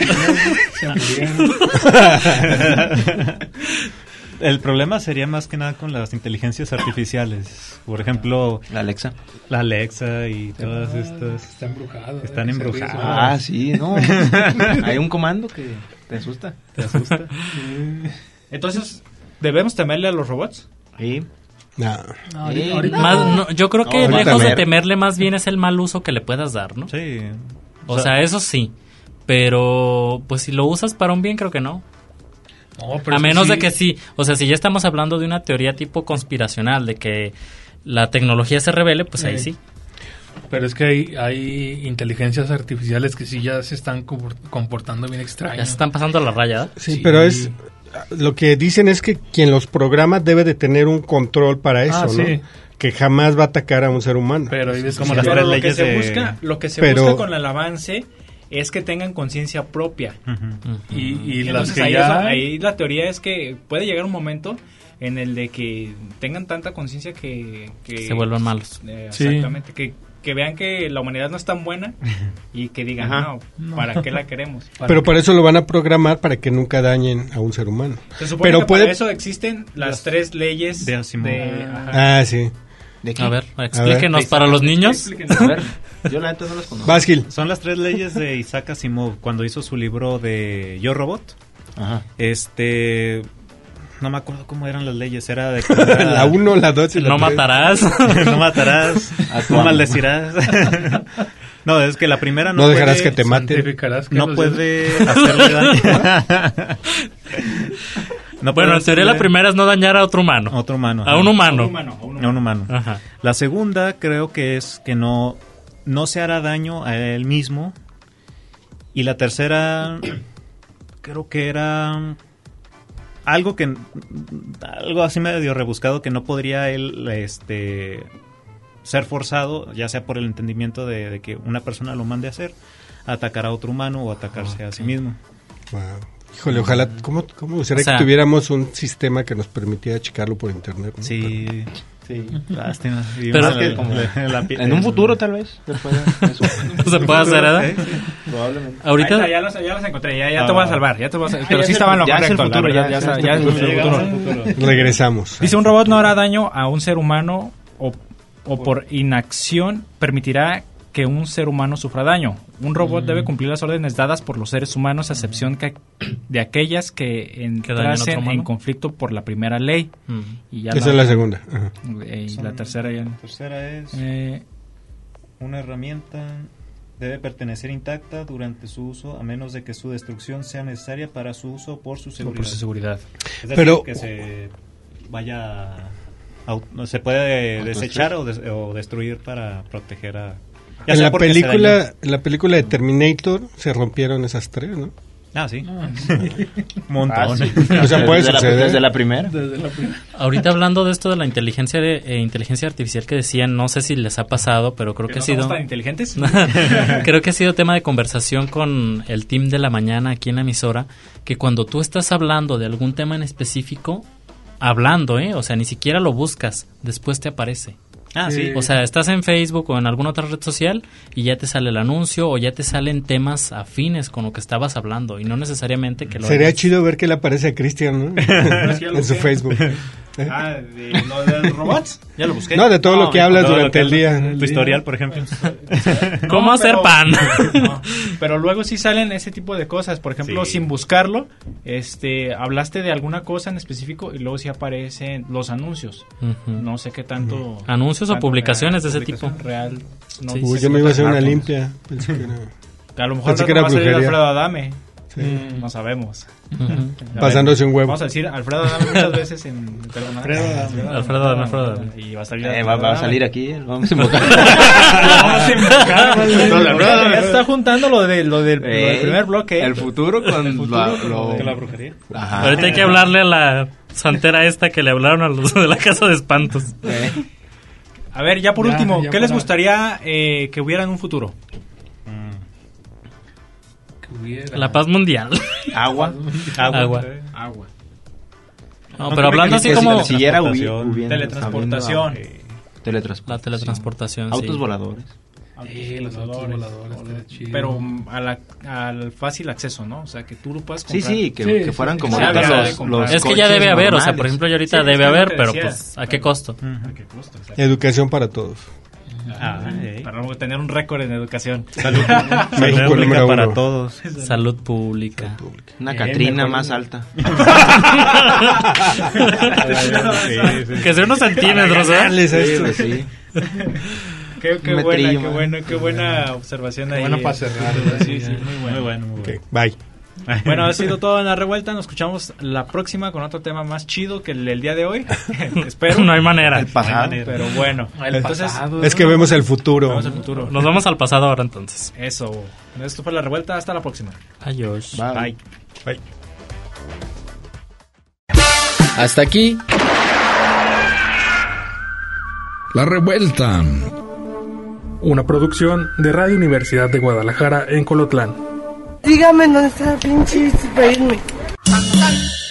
S10: El problema sería más que nada con las inteligencias artificiales. Por ejemplo,
S8: la Alexa
S10: y todas estas.
S11: Está embrujado.
S10: Están embrujadas.
S8: Sí, no. Hay un comando que te asusta.
S6: Entonces, ¿debemos temerle a los robots?
S8: Sí.
S9: Yo creo que lejos de temerle, más bien es el mal uso que le puedas dar, ¿no?
S10: Sí.
S9: O sea, eso sí. Pero, pues si lo usas para un bien, creo que no. A menos de que sí. O sea, si ya estamos hablando de una teoría tipo conspiracional, de que la tecnología se revele, pues ahí sí.
S11: Pero es que hay inteligencias artificiales que sí ya se están comportando bien extraño.
S9: Ya se están pasando la raya, ¿eh?
S7: Sí, pero es... Lo que dicen es que quien los programa debe de tener un control para eso, ¿no? Sí. Que jamás va a atacar a un ser humano.
S11: Pero
S6: es como las tres leyes lo que se busca con el avance es que tengan conciencia propia.
S11: Y
S6: entonces
S11: las que
S6: ahí la teoría es que puede llegar un momento en el de que tengan tanta conciencia que
S9: se vuelvan malos.
S6: Exactamente, que vean que la humanidad no es tan buena y que digan, no, ¿para qué la queremos?
S7: Pero por eso lo van a programar para que nunca dañen a un ser humano.
S6: Se supone que para eso existen las tres leyes
S10: de Asimov.
S7: Sí.
S9: A ver, explíquenos para los niños.
S8: A ver, yo la neta no los conozco.
S7: Vasquil.
S10: Son las 3 leyes de Isaac Asimov cuando hizo su libro de Yo Robot.
S8: Ajá.
S10: No me acuerdo cómo eran las leyes, era de
S7: la 1, la 2 y la 3.
S9: No matarás.
S10: No matarás, no maldecirás. No, es que la primera
S7: no dejarás que te mate.
S10: No puede hacerle daño.
S9: Bueno, en teoría la primera es no dañar a otro humano. A un humano.
S10: A un humano.
S9: Ajá.
S10: La segunda creo que es que no se hará daño a él mismo. Y la tercera creo que era algo así medio rebuscado, que no podría él ser forzado, ya sea por el entendimiento de que una persona lo mande a hacer, a atacar a otro humano o atacarse a sí mismo.
S7: Wow. Híjole, ojalá, ¿cómo gustaría que tuviéramos un sistema que nos permitiera checarlo por internet, ¿no?
S10: Sí. Lástima.
S9: Pero
S8: en un futuro tal vez
S9: se puede hacer, ¿verdad?
S8: Sí. Probablemente.
S6: Ahorita ya los encontré, ya te voy a salvar, pero sí estaban lo correcto.
S8: Es el futuro, ya es el
S6: futuro.
S7: Regresamos.
S6: Dice, un robot no hará daño a un ser humano o por inacción permitirá que un ser humano sufra daño. Un robot debe cumplir las órdenes dadas por los seres humanos, a excepción de aquellas que entrasen en conflicto por la primera ley. Y ya
S7: esa es la segunda. Ajá.
S6: Y la tercera ya.
S10: La tercera es una herramienta debe pertenecer intacta durante su uso, a menos de que su destrucción sea necesaria para su uso por su seguridad.
S6: Por su seguridad.
S10: Es decir, que se vaya... se puede desechar o destruir para proteger a...
S7: En la película de Terminator se rompieron esas 3, ¿no?
S10: Ah, sí. Montón.
S8: Sí.
S7: O sea, puede suceder.
S8: Desde la primera.
S9: Ahorita hablando de esto de la inteligencia artificial que decían, no sé si les ha pasado, pero creo que ha sido...
S6: ¿No somos tan inteligentes?
S9: Creo que ha sido tema de conversación con el team de la mañana aquí en la emisora, que cuando tú estás hablando de algún tema en específico, o sea, ni siquiera lo buscas, después te aparece.
S10: Ah, sí.
S9: O sea, estás en Facebook o en alguna otra red social y ya te sale el anuncio o ya te salen temas afines con lo que estabas hablando y no necesariamente que lo
S7: Sería chido ver que le aparece a Cristian, ¿no? En su Facebook.
S6: ¿De lo de los robots? Ya lo busqué.
S7: No, de todo lo que hablas durante el día.
S10: Tu historial, por ejemplo.
S9: ¿Cómo hacer pan?
S6: No, pero luego sí salen ese tipo de cosas. Por ejemplo, sin buscarlo, hablaste de alguna cosa en específico y luego sí aparecen los anuncios. No sé qué tanto...
S9: ¿Anuncios o publicaciones de ese tipo?
S6: Real. No,
S7: sí, yo me iba a hacer una limpia. Pensé que era...
S6: A lo mejor va a salir Alfredo Adame. Sí. No sabemos.
S7: Pasándose un huevo.
S6: Vamos a decir Alfredo Adame muchas veces en...
S9: Alfredo Adame.
S6: Y va a salir...
S8: va a salir aquí. Vamos a invocar.
S6: Ya está juntando lo del primer bloque.
S8: El futuro con
S10: la brujería.
S9: Ajá. Ahorita hay que hablarle a la santera esta que le hablaron a los de la casa de espantos.
S6: A ver, ya por último, ¿qué les gustaría que hubiera en un futuro?
S9: La paz mundial.
S8: Agua.
S9: No, pero hablando así como...
S6: Teletransportación.
S9: La teletransportación,
S8: Autos voladores.
S6: Los autos voladores. Pero al fácil acceso, ¿no? O sea, que tú lo puedas comprar.
S8: Sí, que fueran como los
S9: es que ya debe haber, normales. O sea, por ejemplo, ya ahorita debe haber, pero pues, ¿a qué costo?
S6: ¿A qué costo?
S7: Educación para todos.
S6: Para tener un récord en educación.
S10: Salud pública para todos.
S9: Salud pública.
S8: Una Catrina más alta.
S9: Que sea unos centímetros, ¿eh?
S8: Sí.
S6: Qué buena observación ahí.
S11: Bueno para cerrar.
S6: Sí, muy bueno.
S7: Okay, bye.
S6: Bueno, ha sido todo en La Revuelta. Nos escuchamos la próxima con otro tema más chido que el día de hoy. Espero.
S9: No hay manera.
S8: El pasado.
S6: Pero bueno.
S7: Entonces, es que vemos el futuro.
S9: Nos vamos al pasado ahora entonces.
S6: Eso. Esto fue La Revuelta. Hasta la próxima.
S9: Adiós.
S6: Bye.
S4: Hasta aquí. La Revuelta.
S11: Una producción de Radio Universidad de Guadalajara en Colotlán.
S3: Dígame dónde está el pinche para irme.